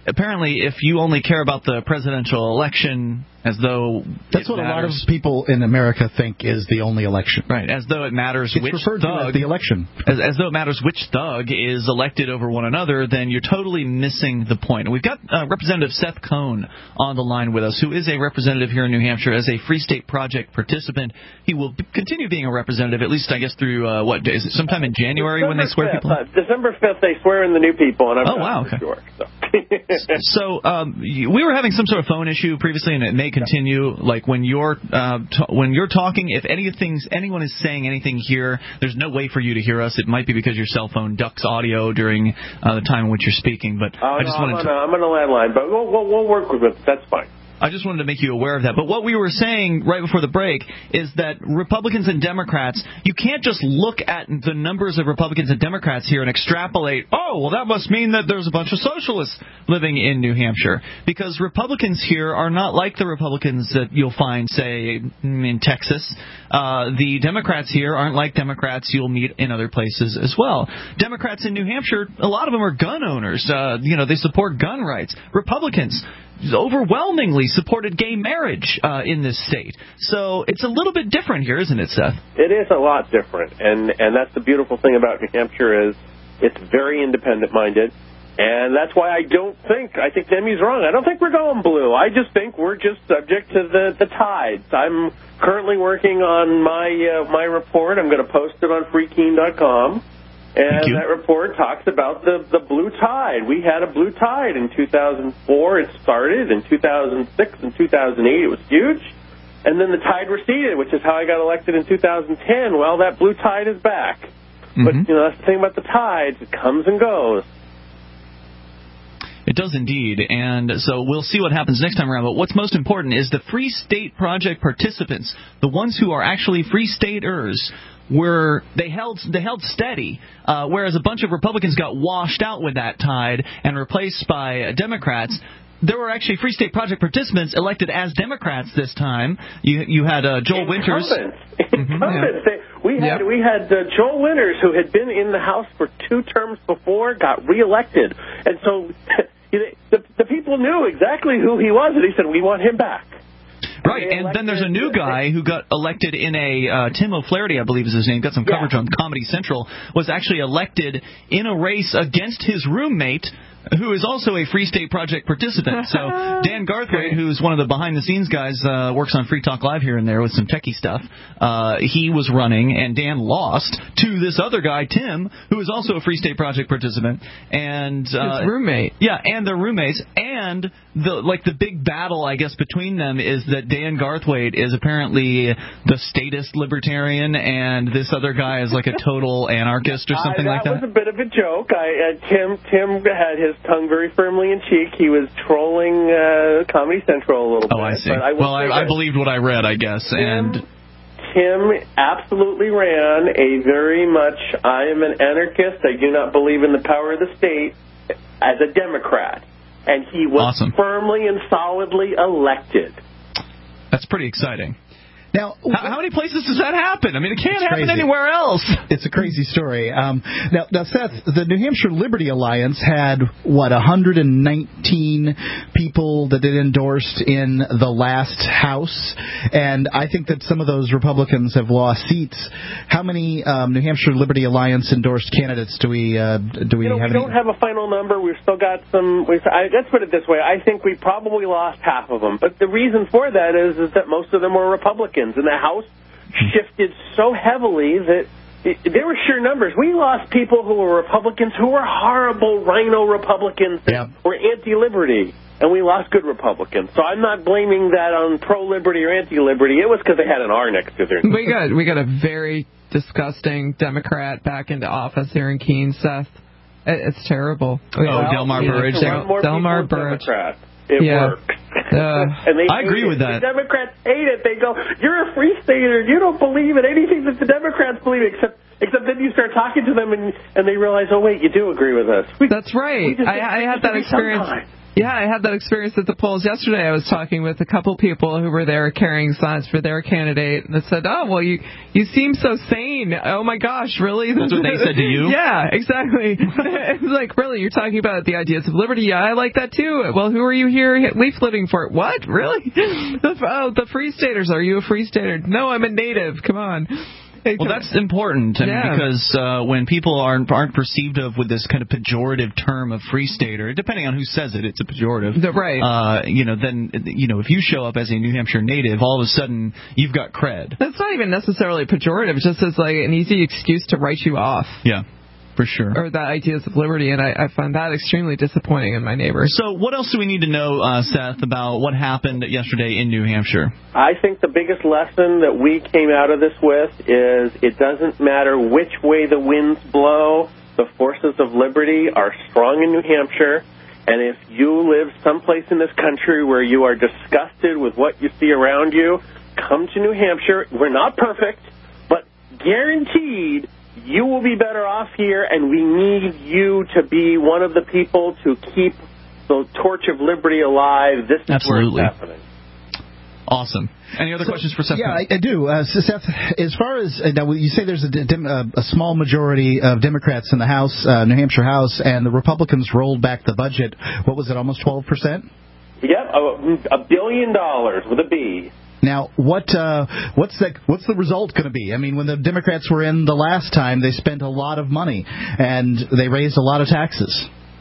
Speaker 1: apparently, if you only care about the presidential election as though
Speaker 3: that's what matters, a lot of people in America think is the only election.
Speaker 1: Right, as though it matters
Speaker 3: it's
Speaker 1: which
Speaker 3: referred
Speaker 1: thug,
Speaker 3: to as the election.
Speaker 1: As, as though it matters which thug is elected over one another, then you're totally missing the point. And we've got uh, Representative Seth Cohn on the line with us, who is a representative here in New Hampshire as a Free State Project participant. He will b- continue being a representative, at least, I guess, through, uh, what, is it sometime in January
Speaker 10: December
Speaker 1: when they swear
Speaker 10: fifth,
Speaker 1: people in?
Speaker 10: Uh, December fifth, they swear in the new people, and I'm
Speaker 1: oh,
Speaker 10: not
Speaker 1: wow,
Speaker 10: for
Speaker 1: okay.
Speaker 10: sure. So.
Speaker 1: So um, we were having some sort of phone issue previously, and it may continue. Like when you're uh, t- when you're talking, if anything, anyone is saying anything here, there's no way for you to hear us. It might be because your cell phone ducks audio during uh, the time in which you're speaking. But
Speaker 10: oh,
Speaker 1: I just
Speaker 10: no,
Speaker 1: wanted
Speaker 10: I'm
Speaker 1: to.
Speaker 10: On a, I'm on a landline, but we'll, we'll, we'll work with it. That's fine.
Speaker 1: I just wanted to make you aware of that. But what we were saying right before the break is that Republicans and Democrats, you can't just look at the numbers of Republicans and Democrats here and extrapolate, oh, well, that must mean that there's a bunch of socialists living in New Hampshire. Because Republicans here are not like the Republicans that you'll find, say, in Texas. Uh, the Democrats here aren't like Democrats you'll meet in other places as well. Democrats in New Hampshire, a lot of them are gun owners. Uh, you know, they support gun rights. Republicans overwhelmingly supported gay marriage uh, in this state. So it's a little bit different here, isn't it, Seth?
Speaker 10: It is a lot different, and, and that's the beautiful thing about New Hampshire is it's very independent-minded, and that's why I don't think, I think Demi's wrong, I don't think we're going blue. I just think we're just subject to the, the tides. I'm currently working on my uh, my report. I'm going to post it on free keen dot com. And that report talks about the, the blue tide. We had a blue tide in two thousand four. It started in two thousand six and two thousand eight. It was huge. And then the tide receded, which is how I got elected in two thousand ten. Well, that blue tide is back. Mm-hmm. But, you know, that's the thing about the tides. It comes and goes.
Speaker 1: It does indeed, and so we'll see what happens next time around. But what's most important is the Free State Project participants, the ones who are actually Free Staters, were they held they held steady, uh, whereas a bunch of Republicans got washed out with that tide and replaced by Democrats. There were actually Free State Project participants elected as Democrats this time. You you had uh, Joel Winters.
Speaker 10: Incumbents. Incumbents. They, we had yep. we had uh, Joel Winters, who had been in the House for two terms before, got reelected, and so the, the people knew exactly who he was, and he said, "We want him back."
Speaker 1: Right, and then there's a new guy who got elected in a, uh, Tim O'Flaherty, I believe is his name, got some coverage yeah. on Comedy Central, was actually elected in a race against his roommate, who is also a Free State Project participant. So Dan Garthwaite, who's one of the behind-the-scenes guys, uh, works on Free Talk Live here and there with some techie stuff. Uh, he was running, and Dan lost to this other guy, Tim, who is also a Free State Project participant. And uh,
Speaker 2: his roommate.
Speaker 1: Yeah, and their roommates. And the like the big battle, I guess, between them is that Dan Garthwaite is apparently the statist libertarian, and this other guy is like a total anarchist or something
Speaker 10: uh,
Speaker 1: like that.
Speaker 10: That was a bit of a joke. I, uh, Tim Tim had his tongue very firmly in cheek. He was trolling uh, Comedy Central a little
Speaker 1: oh,
Speaker 10: bit.
Speaker 1: Oh, I see.
Speaker 10: I
Speaker 1: well, I, I believed what I read, I guess.
Speaker 10: Tim,
Speaker 1: and
Speaker 10: Tim absolutely ran a very much, I am an anarchist, I do not believe in the power of the state, as a Democrat. And he was
Speaker 1: awesome.
Speaker 10: firmly and solidly elected.
Speaker 1: That's pretty exciting.
Speaker 3: Now,
Speaker 1: how, how many places does that happen? I mean, it can't happen
Speaker 3: crazy.
Speaker 1: anywhere else.
Speaker 3: It's a crazy story. Um, now, now, Seth, the New Hampshire Liberty Alliance had, what, one hundred nineteen people that it endorsed in the last House, and I think that some of those Republicans have lost seats. How many um, New Hampshire Liberty Alliance endorsed candidates do we uh, do we
Speaker 10: you know,
Speaker 3: have?
Speaker 10: We don't
Speaker 3: any?
Speaker 10: have a final number. We've still got some. We've, I, let's put it this way. I think we probably lost half of them, but the reason for that is is that most of them were Republicans. And the House shifted so heavily that it, there were sheer numbers. We lost people who were Republicans who were horrible rhino Republicans that
Speaker 3: yep.
Speaker 10: were anti-liberty, and we lost good Republicans. So I'm not blaming that on pro-liberty or anti-liberty. It was because they had an R next to their name.
Speaker 2: We got we got a very disgusting Democrat back into office here in Keene, Seth. It, it's terrible.
Speaker 1: Oh, well, Delmar
Speaker 2: yeah,
Speaker 1: Burridge.
Speaker 10: Del-
Speaker 2: Delmar Burridge.
Speaker 10: Democrat. It
Speaker 2: yeah.
Speaker 10: works.
Speaker 2: Uh,
Speaker 10: and they
Speaker 1: I agree
Speaker 10: it.
Speaker 1: with that.
Speaker 10: The Democrats hate it. They go, "You're a free stater. You don't believe in anything that the Democrats believe in." Except, except then you start talking to them, and and they realize, "Oh wait, you do agree with us." We,
Speaker 2: That's right. I, I had that experience.
Speaker 10: Sometimes.
Speaker 2: Yeah, I had that experience at the polls yesterday. I was talking with a couple people who were there carrying signs for their candidate, and they said, "Oh, well, you you seem so sane. Oh my gosh, really?"
Speaker 1: That's what they said to you?
Speaker 2: Yeah, exactly. It's like, really, you're talking about the ideas of liberty? Yeah, I like that too. Well, who are you here leafleting for? What? Really? The, oh, the Free Staters. Are you a Free Stater? No, I'm a native. Come on.
Speaker 1: Well, that's important. I mean,
Speaker 2: Yeah.
Speaker 1: because uh, when people aren't aren't perceived of with this kind of pejorative term of Free Stater, depending on who says it, it's a pejorative.
Speaker 2: Right.
Speaker 1: Uh, you know, then you know, if you show up as a New Hampshire native, all of a sudden you've got cred.
Speaker 2: That's not even necessarily pejorative. It's just as like an easy excuse to write you off.
Speaker 1: Yeah. For sure.
Speaker 2: Or the ideas of liberty, and I, I find that extremely disappointing in my neighbors.
Speaker 1: So what else do we need to know, uh, Seth, about what happened yesterday in New Hampshire?
Speaker 10: I think the biggest lesson that we came out of this with is it doesn't matter which way the winds blow, the forces of liberty are strong in New Hampshire, and if you live someplace in this country where you are disgusted with what you see around you, come to New Hampshire. We're not perfect, but guaranteed you will be better off here, and we need you to be one of the people to keep the torch of liberty alive. This is
Speaker 1: Absolutely.
Speaker 10: where it's happening.
Speaker 1: Awesome. Any other
Speaker 3: So,
Speaker 1: questions for Seth?
Speaker 3: Yeah, I, I do. Uh, so Seth, as far as uh, now, you say there's a, dem, uh, a small majority of Democrats in the House, uh, New Hampshire House, and the Republicans rolled back the budget. What was it, almost twelve percent?
Speaker 10: Yep, a, a billion dollars with a B.
Speaker 3: Now, what uh, what's the what's the result going to be? I mean, when the Democrats were in the last time, they spent a lot of money and they raised a lot of taxes.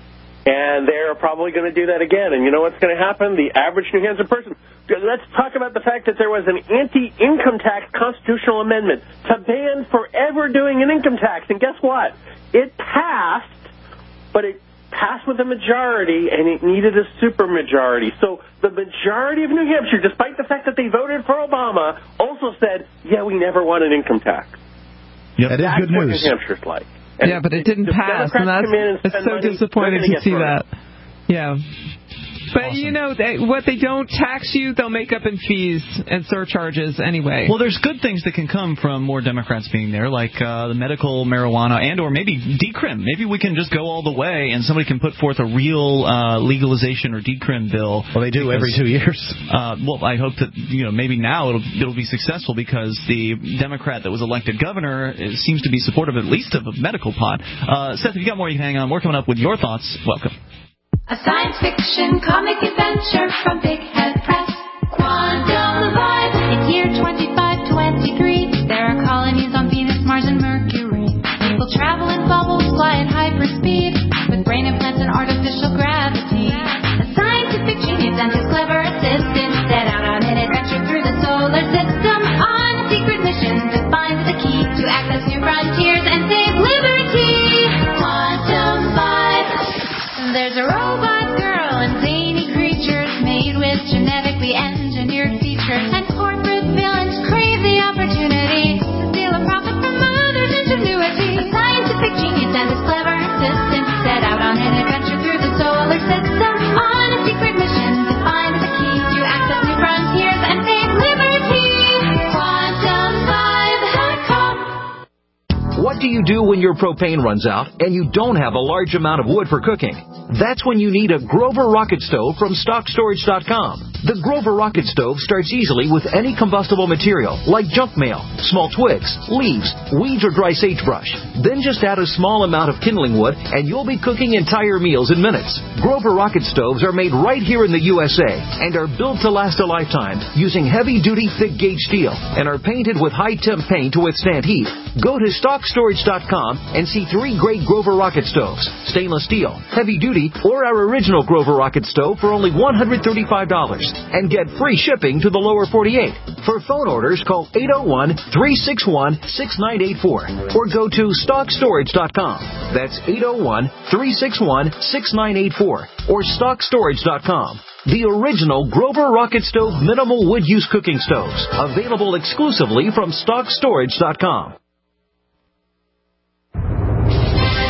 Speaker 10: And they're probably going to do that again. And you know what's going to happen? The average New Hampshire person. Let's talk about the fact that there was an anti-income tax constitutional amendment to ban forever doing an income tax. And guess what? It passed, but it passed with a majority, and it needed a supermajority. So the majority of New Hampshire, despite the fact that they voted for Obama, also said, yeah, we never want an income tax.
Speaker 3: Yep. That is
Speaker 10: That's
Speaker 3: good
Speaker 10: what
Speaker 3: news.
Speaker 10: New Hampshire's like. And
Speaker 2: yeah, but it didn't pass, and that's
Speaker 10: and
Speaker 2: it's so
Speaker 10: money,
Speaker 2: disappointing to see that. Yeah. But,
Speaker 1: Awesome.
Speaker 2: you know, they, what they don't tax you, they'll make up in fees and surcharges anyway.
Speaker 1: Well, there's good things that can come from more Democrats being there, like uh, the medical marijuana and or maybe decrim. Maybe we can just go all the way and somebody can put forth a real uh, legalization or decrim bill.
Speaker 3: Well, they do
Speaker 1: because,
Speaker 3: every two years.
Speaker 1: Uh, well, I hope that, you know, maybe now it'll, it'll be successful because the Democrat that was elected governor seems to be supportive at least of a medical pot. Uh, Seth, if you got more, you can hang on. We're coming up with your thoughts. Welcome.
Speaker 17: A science fiction comic adventure from Big Head Press. Quantum Vibe. It's year twenty-five twenty-three. There are colonies on Venus, Mars, and Mercury. People travel in bubbles, fly at hyperspeed, with brain implants and artificial gravity. A scientific genius and his clever assistant set out on an adventure through the solar system on a secret mission to find the key to access new frontiers and save liberty. Quantum Vibe. There's a robot girl and zany creatures made with genetically engineered features, and corporate villains crave the opportunity to steal a profit from others' ingenuity. A scientific genius and his clever assistant set out on an adventure through the solar system on a secret mission to find the key to access new frontiers and save liberty. Quantum Vibe dot com.
Speaker 18: What do you do when your propane runs out and you don't have a large amount of wood for cooking? That's when you need a Grover Rocket Stove from stock storage dot com. The Grover Rocket Stove starts easily with any combustible material like junk mail, small twigs, leaves, weeds, or dry sagebrush. Then just add a small amount of kindling wood and you'll be cooking entire meals in minutes. Grover Rocket Stoves are made right here in the U S A and are built to last a lifetime using heavy-duty thick-gauge steel and are painted with high-temp paint to withstand heat. Go to stock storage dot com and see three great Grover Rocket Stoves, stainless steel, heavy-duty, or our original Grover Rocket Stove for only one hundred thirty-five dollars and get free shipping to the lower forty-eight. For phone orders, call eight oh one, three six one, six nine eight four or go to stock storage dot com. That's eight oh one, three six one, six nine eight four or stock storage dot com. The original Grover Rocket Stove minimal wood use cooking stoves, available exclusively from stock storage dot com.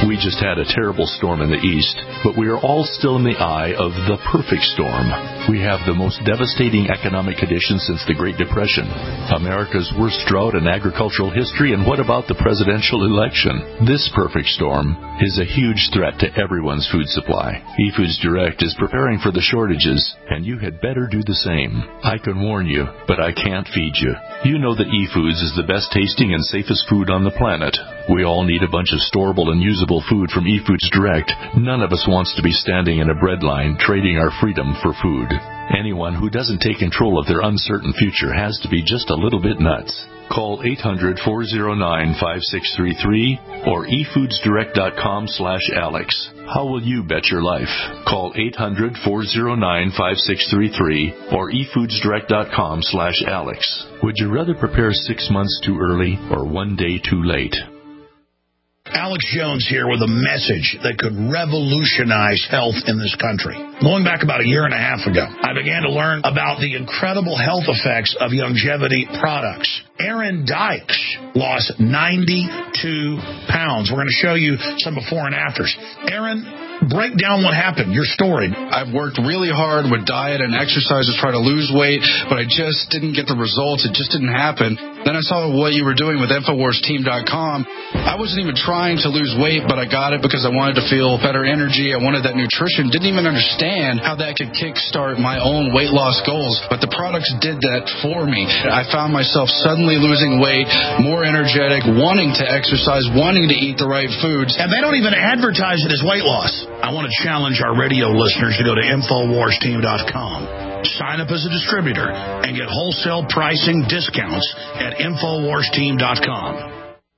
Speaker 19: We just had a terrible storm in the east, but we are all still in the eye of the perfect storm. We have the most devastating economic conditions since the Great Depression, America's worst drought in agricultural history, and what about the presidential election? This perfect storm is a huge threat to everyone's food supply. eFoods Direct is preparing for the shortages, and you had better do the same. I can warn you, but I can't feed you. You know that eFoods is the best tasting and safest food on the planet. We all need a bunch of storable and usable food from eFoods Direct. None of us wants to be standing in a bread line trading our freedom for food. Anyone who doesn't take control of their uncertain future has to be just a little bit nuts. Call eight hundred, four oh nine, five six three three or efoodsdirect.com slash Alex. How will you bet your life? Call eight hundred, four oh nine, five six three three or efoodsdirect.com slash Alex. Would you rather prepare six months too early or one day too late?
Speaker 20: Alex Jones here with a message that could revolutionize health in this country. Going back about a year and a half ago, I began to learn about the incredible health effects of longevity products. Aaron Dykes lost ninety-two pounds. We're going to show you some before and afters. Aaron, break down what happened, your story.
Speaker 21: I've worked really hard with diet and exercise to try to lose weight, but I just didn't get the results. It just didn't happen. Then I saw what you were doing with Infowars Team dot com. I wasn't even trying to lose weight, but I got it because I wanted to feel better energy. I wanted that nutrition. Didn't even understand how that could kickstart my own weight loss goals, but the products did that for me. I found myself suddenly losing weight, more energetic, wanting to exercise, wanting to eat the right foods.
Speaker 20: And they don't even advertise it as weight loss. I want to challenge our radio listeners to go to Infowars Team dot com. Sign up as a distributor and get wholesale pricing discounts at Infowars Team dot com.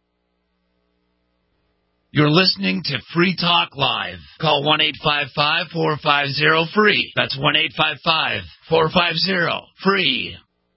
Speaker 9: You're listening to Free Talk Live. Call one eight five five, four five zero, free. That's one eight five five, four five zero, free.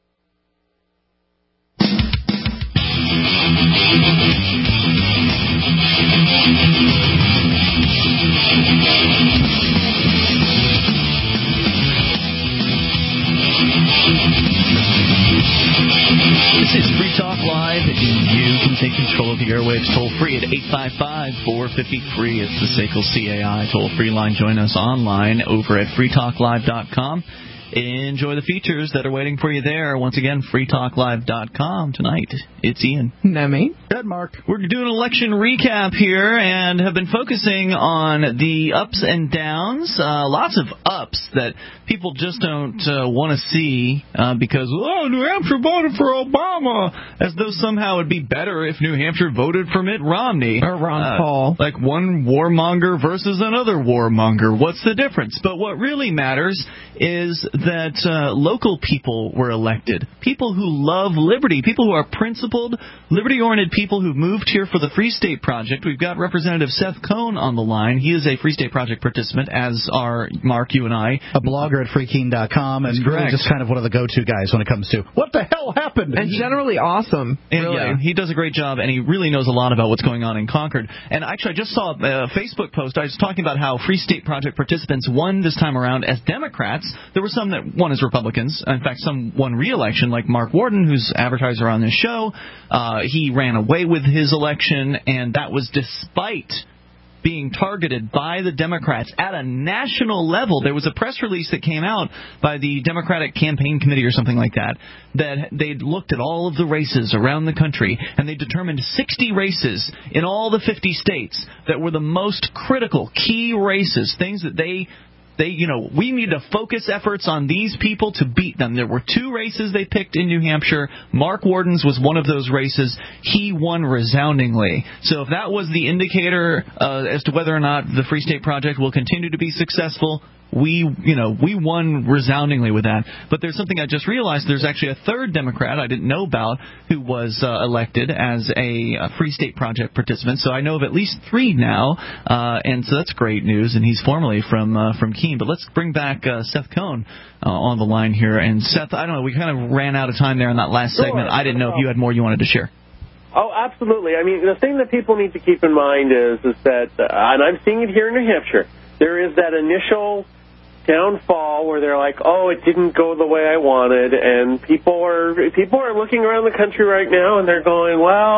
Speaker 1: This is Free Talk Live, and you can take control of the airwaves toll-free at eight five five, four five zero, free. It's the S A C L C A I toll-free line. Join us online over at free talk live dot com. Enjoy the features that are waiting for you there. Once again, free talk live dot com. Tonight, it's Ian.
Speaker 2: No, me.
Speaker 3: Good, Mark.
Speaker 1: We're doing an election recap here and have been focusing on the ups and downs. Uh, lots of ups that people just don't uh, want to see uh, because, oh, New Hampshire voted for Obama, as though somehow it'd be better if New Hampshire voted for Mitt Romney.
Speaker 2: Or Ron
Speaker 1: uh,
Speaker 2: Paul.
Speaker 1: Like one warmonger versus another warmonger. What's the difference? But what really matters is that uh, local people were elected. People who love liberty. People who are principled, liberty-oriented people who've moved here for the Free State Project. We've got Representative Seth Cohn on the line. He is a Free State Project participant, as are Mark, you and I.
Speaker 3: A blogger at free keen dot com, and really just kind of one of the go-to guys when it comes to what the hell happened.
Speaker 2: And generally awesome.
Speaker 1: And
Speaker 2: really.
Speaker 1: Yeah, he does a great job, and he really knows a lot about what's going on in Concord. And actually, I just saw a Facebook post. I was talking about how Free State Project participants won this time around as Democrats. There were some that won as Republicans. In fact, some won re-election, like Mark Warden, who's advertiser on this show. Uh, he ran away with his election, and that was despite being targeted by the Democrats at a national level. There was a press release that came out by the Democratic Campaign Committee or something like that, that they'd looked at all of the races around the country, and they determined sixty races in all the fifty states that were the most critical, key races, things that they They, you know, we need to focus efforts on these people to beat them. There were two races they picked in New Hampshire. Mark Warden's was one of those races. He won resoundingly. So if that was the indicator uh, as to whether or not the Free State Project will continue to be successful, we, you know, we won resoundingly with that. But there's something I just realized. There's actually a third Democrat I didn't know about who was uh, elected as a, a Free State Project participant. So I know of at least three now, uh, and so that's great news. And he's formerly from uh, from Keene. But let's bring back uh, Seth Cohn uh, on the line here. And Seth, I don't know, we kind of ran out of time there in that last
Speaker 10: Sure.
Speaker 1: segment. I didn't know if you had more you wanted to share.
Speaker 10: Oh, absolutely. I mean, the thing that people need to keep in mind is is that, uh, and I'm seeing it here in New Hampshire, there is that initial downfall where they're like, oh, it didn't go the way I wanted, and people are people are looking around the country right now and they're going, well,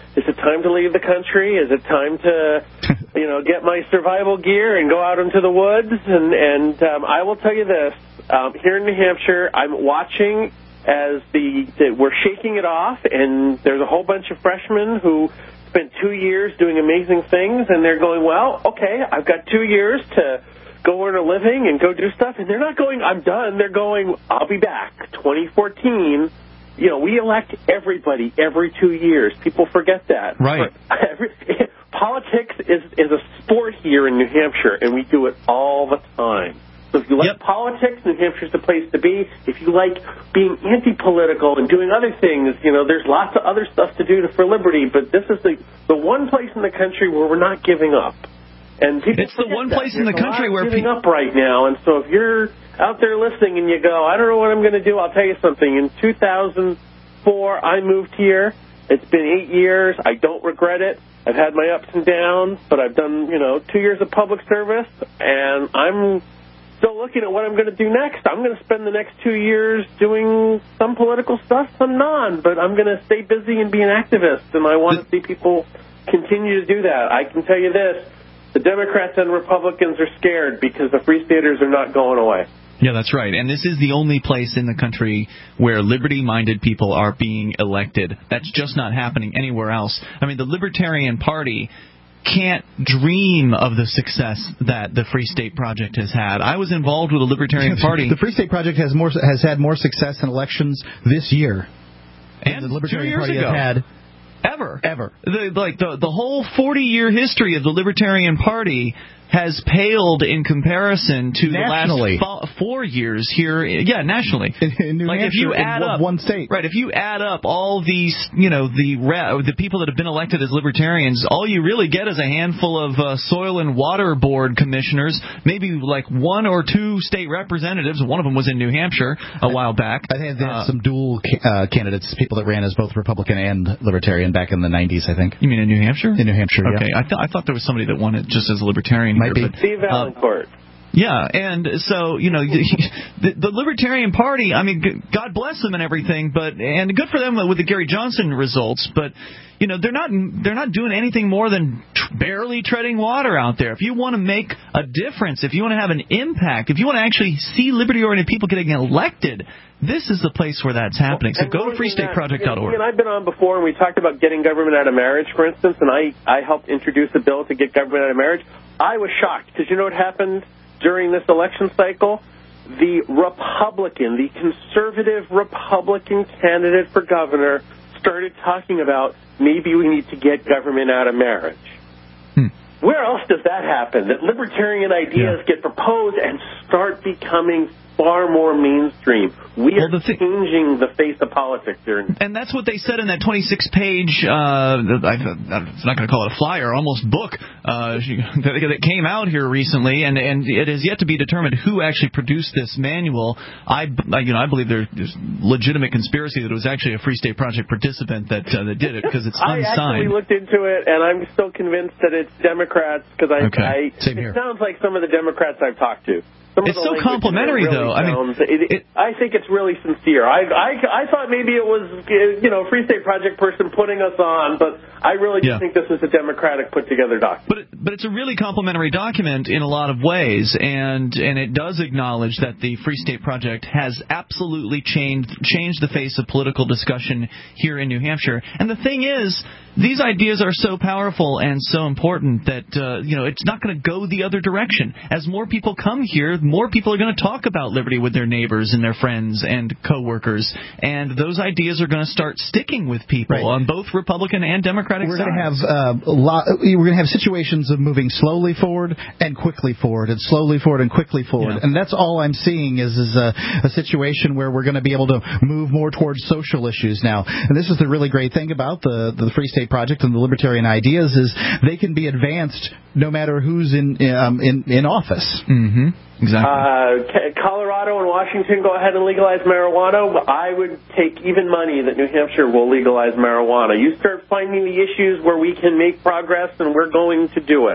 Speaker 10: Is it time to leave the country? Is it time to, you know, get my survival gear and go out into the woods? And, and um, I will tell you this. Um, here in New Hampshire, I'm watching as the, the we're shaking it off, and there's a whole bunch of freshmen who spent two years doing amazing things, and they're going, well, okay, I've got two years to go earn a living and go do stuff, and they're not going, I'm done. They're going, I'll be back. twenty fourteen, you know, we elect everybody every two years. People forget that.
Speaker 1: Right.
Speaker 10: Every, politics is, is a sport here in New Hampshire, and we do it all the time. So if you like yep. politics, New Hampshire's the place to be. If you like being anti-political and doing other things, you know, there's lots of other stuff to do for liberty, but this is the, the one place in the country where we're not giving up. And people
Speaker 1: it's the one
Speaker 10: that.
Speaker 1: place in
Speaker 10: There's
Speaker 1: the country where
Speaker 10: giving
Speaker 1: people
Speaker 10: up right now. And so if you're out there listening and you go, I don't know what I'm going to do, I'll tell you something. In two thousand four, I moved here. It's been eight years. I don't regret it. I've had my ups and downs, but I've done, you know, two years of public service, and I'm still looking at what I'm going to do next. I'm going to spend the next two years doing some political stuff, some non, but I'm going to stay busy and be an activist, and I want to see people continue to do that. I can tell you this. The Democrats and Republicans are scared because the Free Staters are not going away.
Speaker 1: Yeah, that's right. And this is the only place in the country where liberty-minded people are being elected. That's just not happening anywhere else. I mean, the Libertarian Party can't dream of the success that the Free State Project has had. I was involved with the Libertarian Party.
Speaker 3: The Free State Project has more has had more success in elections this year
Speaker 1: and
Speaker 3: than the Libertarian
Speaker 1: two years
Speaker 3: Party
Speaker 1: ago.
Speaker 3: has had.
Speaker 1: Ever.
Speaker 3: Ever.
Speaker 1: The, like, the, the whole forty-year history of the Libertarian Party has paled in comparison to
Speaker 3: nationally.
Speaker 1: the last fo- four years here. Yeah, nationally.
Speaker 3: In, in New
Speaker 1: like
Speaker 3: Hampshire,
Speaker 1: if you add
Speaker 3: in
Speaker 1: up
Speaker 3: one state.
Speaker 1: Right, if you add up all these, you know, the re- the people that have been elected as libertarians, all you really get is a handful of uh, soil and water board commissioners, maybe like one or two state representatives. One of them was in New Hampshire a while back.
Speaker 3: I think they had
Speaker 1: uh,
Speaker 3: some dual uh, candidates, people that ran as both Republican and Libertarian back in the nineties, I think.
Speaker 1: You mean in New Hampshire?
Speaker 3: In New Hampshire,
Speaker 1: okay.
Speaker 3: yeah.
Speaker 1: I, th- I thought there was somebody that won it just as a Libertarian.
Speaker 3: Might
Speaker 1: here,
Speaker 3: be.
Speaker 1: But,
Speaker 10: Steve Valancourt.
Speaker 1: Uh, yeah, and so, you know, the, the Libertarian Party, I mean, God bless them and everything, but and good for them with the Gary Johnson results, but, you know, they're not they're not doing anything more than t- barely treading water out there. If you want to make a difference, if you want to have an impact, if you want to actually see liberty-oriented people getting elected, this is the place where that's happening. So
Speaker 10: and
Speaker 1: go to free state project dot org.
Speaker 10: And I've been on before, and we talked about getting government out of marriage, for instance, and I, I helped introduce a bill to get government out of marriage. I was shocked, because you know what happened during this election cycle? The Republican, the conservative Republican candidate for governor started talking about maybe we need to get government out of marriage. Hmm. Where else does that happen? That libertarian ideas yeah. get proposed and start becoming far more mainstream. We
Speaker 1: well,
Speaker 10: are
Speaker 1: th-
Speaker 10: changing the face of politics here.
Speaker 1: And that's what they said in that twenty-six page, uh, I, I'm not going to call it a flyer, almost book, uh, that came out here recently, and, and it is yet to be determined who actually produced this manual. I, you know, I believe there's legitimate conspiracy that it was actually a Free State Project participant that uh, that did it, because it's unsigned.
Speaker 10: I actually looked into it, and I'm still convinced that it's Democrats, because I,
Speaker 1: okay.
Speaker 10: I it sounds like some of the Democrats I've talked to.
Speaker 1: It's so complimentary,
Speaker 10: really
Speaker 1: though. I mean,
Speaker 10: it, it, I think it's really sincere. I, I, I thought maybe it was, you know, Free State Project person putting us on, but I really
Speaker 1: yeah.
Speaker 10: do think this is a Democratic put-together document.
Speaker 1: But it, but it's a really complimentary document in a lot of ways, and and it does acknowledge that the Free State Project has absolutely changed changed the face of political discussion here in New Hampshire. And the thing is, these ideas are so powerful and so important that uh, you know it's not going to go the other direction. As more people come here, more people are going to talk about liberty with their neighbors and their friends and coworkers, and those ideas are going to start sticking with people right. on both Republican and Democratic
Speaker 3: we're
Speaker 1: sides.
Speaker 3: Going to have, uh, a lot, we're going to have situations of moving slowly forward and quickly forward, and slowly forward and quickly forward, yeah. and that's all I'm seeing is is a, a situation where we're going to be able to move more towards social issues now. And this is the really great thing about the the Free State Project and the libertarian ideas is they can be advanced no matter who's in um, in in office.
Speaker 1: Mm-hmm. Exactly.
Speaker 10: Uh, Colorado and Washington go ahead and legalize marijuana. I would take even money that New Hampshire will legalize marijuana. You start finding the issues where we can make progress, and we're going to do it.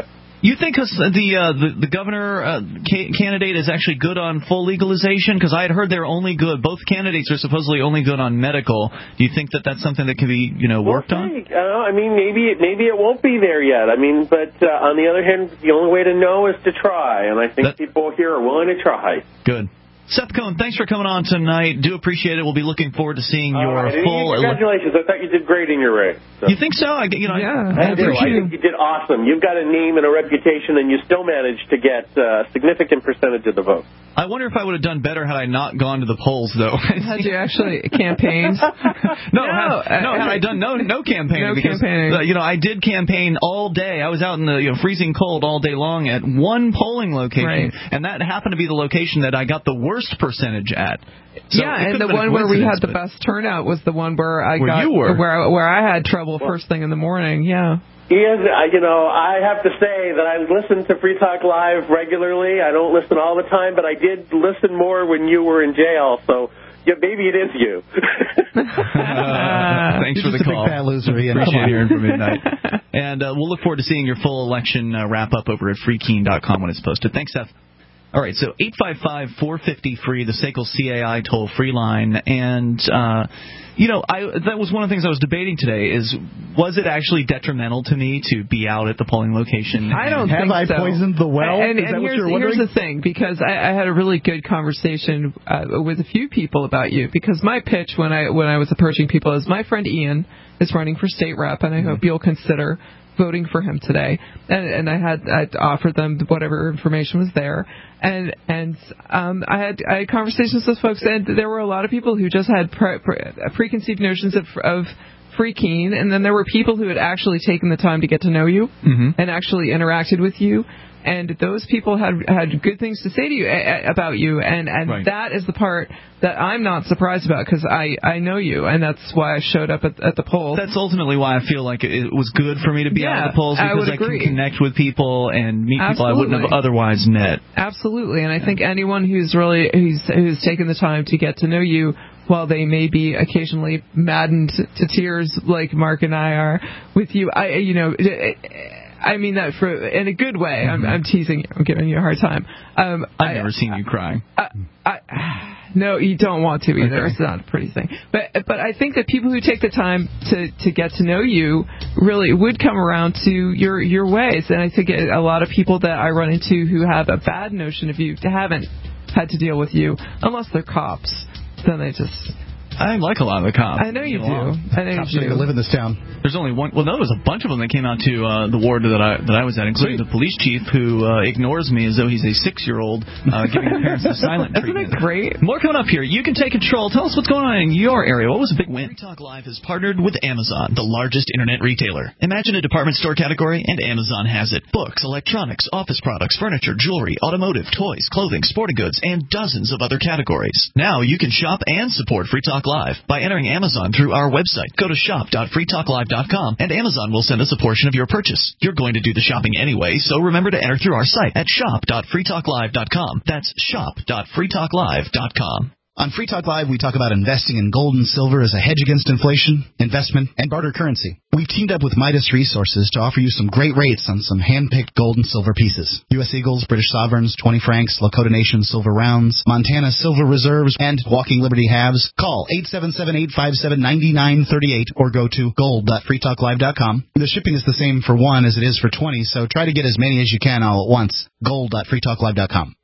Speaker 1: You think 'cause the, uh, the the governor uh, ca- candidate is actually good on full legalization? Because I had heard they're only good. Both candidates are supposedly only good on medical. Do you think that that's something that can be, you know, worked
Speaker 10: we'll
Speaker 1: on?
Speaker 10: Uh, I mean, maybe it, maybe it won't be there yet. I mean, but uh, on the other hand, the only way to know is to try, and I think that, people here are willing to try.
Speaker 1: Good. Seth Cohen, thanks for coming on tonight. Do appreciate it. We'll be looking forward to seeing your
Speaker 10: right.
Speaker 1: full...
Speaker 10: Congratulations. I thought you did great in your race. So.
Speaker 1: You think so? I, you know,
Speaker 10: yeah,
Speaker 1: I, I,
Speaker 10: I do. I think you did awesome. You've got a name and a reputation, and you still managed to get a significant percentage of the vote.
Speaker 1: I wonder if I would have done better had I not gone to the polls, though.
Speaker 2: Had you actually campaigned?
Speaker 1: no, no, had, no, had I done no no campaigning.
Speaker 2: No
Speaker 1: because,
Speaker 2: campaigning.
Speaker 1: Uh, you know, I did campaign all day. I was out in the you know, freezing cold all day long at one polling location,
Speaker 2: right.
Speaker 1: and that happened to be the location that I got the worst percentage at. So
Speaker 2: yeah, and the one where we had the best turnout was the one where I
Speaker 1: where
Speaker 2: got
Speaker 1: you were.
Speaker 2: where I, where I had trouble well, first thing in the morning. Yeah.
Speaker 10: He is, you know, I have to say that I listen to Free Talk Live regularly. I don't listen all the time, but I did listen more when you were in jail. So yeah, maybe it is you.
Speaker 1: uh, thanks
Speaker 3: You're
Speaker 1: for the
Speaker 3: just
Speaker 1: call.
Speaker 3: A big fat loser, Ian.
Speaker 1: Appreciate hearing from midnight. And uh, we'll look forward to seeing your full election uh, wrap up over at free keen dot com when it's posted. Thanks, Seth. All right, so eight five five, four five zero, free, the S A C L C A I toll-free line. And, uh, you know, I that was one of the things I was debating today is, was it actually detrimental to me to be out at the polling location?
Speaker 2: I don't
Speaker 3: Have
Speaker 2: think
Speaker 3: I
Speaker 2: so.
Speaker 3: poisoned the well?
Speaker 2: And,
Speaker 3: is
Speaker 2: and
Speaker 3: that what
Speaker 2: here's,
Speaker 3: you're wondering?
Speaker 2: here's the thing, because I, I had a really good conversation uh, with a few people about you, because my pitch when I when I was approaching people is my friend Ian is running for state rep, and I mm-hmm. hope you'll consider voting for him today. And, and I had I offered them whatever information was there, and and um, I had I had conversations with folks, and there were a lot of people who just had pre- pre- preconceived notions of of Free Keen, and then there were people who had actually taken the time to get to know you
Speaker 1: mm-hmm.
Speaker 2: and actually interacted with you. And those people had had good things to say to you a, about you, and and
Speaker 1: right.
Speaker 2: that is the part that I'm not surprised about, because I, I know you, and that's why I showed up at, at the polls.
Speaker 1: That's ultimately why I feel like it was good for me to be
Speaker 2: yeah,
Speaker 1: out at the polls, because I, I can connect with people and meet
Speaker 2: Absolutely.
Speaker 1: people I wouldn't have otherwise met.
Speaker 2: Absolutely, and I think anyone who's really who's who's taken the time to get to know you, while they may be occasionally maddened to tears like Mark and I are with you, I you know. It, I mean that for in a good way. I'm, I'm teasing you. I'm giving you a hard time. Um,
Speaker 1: I've
Speaker 2: I,
Speaker 1: never seen you cry.
Speaker 2: I, I, no, you don't want to either. Okay. It's not a pretty thing. But but I think that people who take the time to, to get to know you really would come around to your your ways. And I think a lot of people that I run into who have a bad notion of you haven't had to deal with you, unless they're cops. Then they just.
Speaker 1: I like a lot of the cops.
Speaker 2: I know you do.
Speaker 1: Along.
Speaker 2: I know
Speaker 3: cops
Speaker 2: you do.
Speaker 3: To live in this town.
Speaker 1: There's only one. Well, no, there was a bunch of them that came out to uh, the ward that I that I was at, including Sweet. the police chief, who uh, ignores me as though he's a six-year-old uh, giving his parents the silent treatment.
Speaker 2: Isn't it great?
Speaker 1: More coming up here. You can take control. Tell us what's going on in your area. What was a big win? Free Talk Live has partnered with Amazon, the largest internet retailer. Imagine a department store category, and Amazon has it. Books, electronics, office products, furniture, jewelry, automotive, toys, clothing, sporting goods, and dozens of other categories. Now you can shop and support Free Talk Live by entering Amazon through our website. Go to shop dot free talk live dot com, and Amazon will send us a portion of your purchase. You're going to do the shopping anyway, so remember to enter through our site at shop dot free talk live dot com. That's shop dot free talk live dot com.
Speaker 3: On Free Talk Live, we talk about investing in gold and silver as a hedge against inflation, investment, and barter currency. We've teamed up with Midas Resources to offer you some great rates on some hand-picked gold and silver pieces. U S Eagles, British Sovereigns, twenty francs, Lakota Nation silver rounds, Montana silver reserves, and Walking Liberty halves. Call eight seven seven, eight five seven, nine nine three eight or go to gold dot free talk live dot com. The shipping is the same for one as it is for twenty, so try to get as many as you can all at once. gold dot free talk live dot com.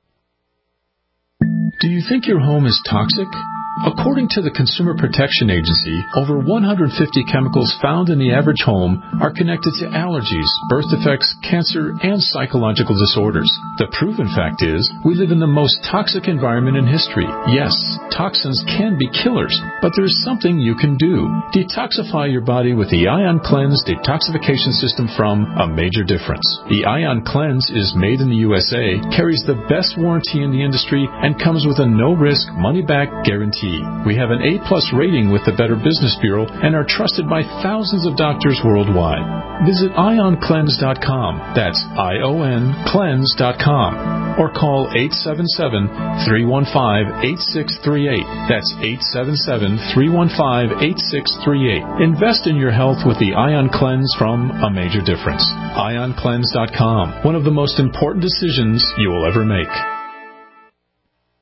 Speaker 4: Do you think your home is toxic? According to the Consumer Protection Agency, over one hundred fifty chemicals found in the average home are connected to allergies, birth defects, cancer, and psychological disorders. The proven fact is, we live in the most toxic environment in history. Yes, toxins can be killers, but there's something you can do. Detoxify your body with the Ion Cleanse detoxification system from A Major Difference. The Ion Cleanse is made in the U S A, carries the best warranty in the industry, and comes with a no-risk, money-back guarantee. key. We have an A-plus rating with the Better Business Bureau and are trusted by thousands of doctors worldwide. Visit ion cleanse dot com. That's I O N cleanse dot com. Or call eight seven seven, three one five, eight six three eight. That's eight seven seven, three one five, eight six three eight. Invest in your health with the Ion Cleanse from A Major Difference. ion cleanse dot com. One of the most important decisions you will ever make.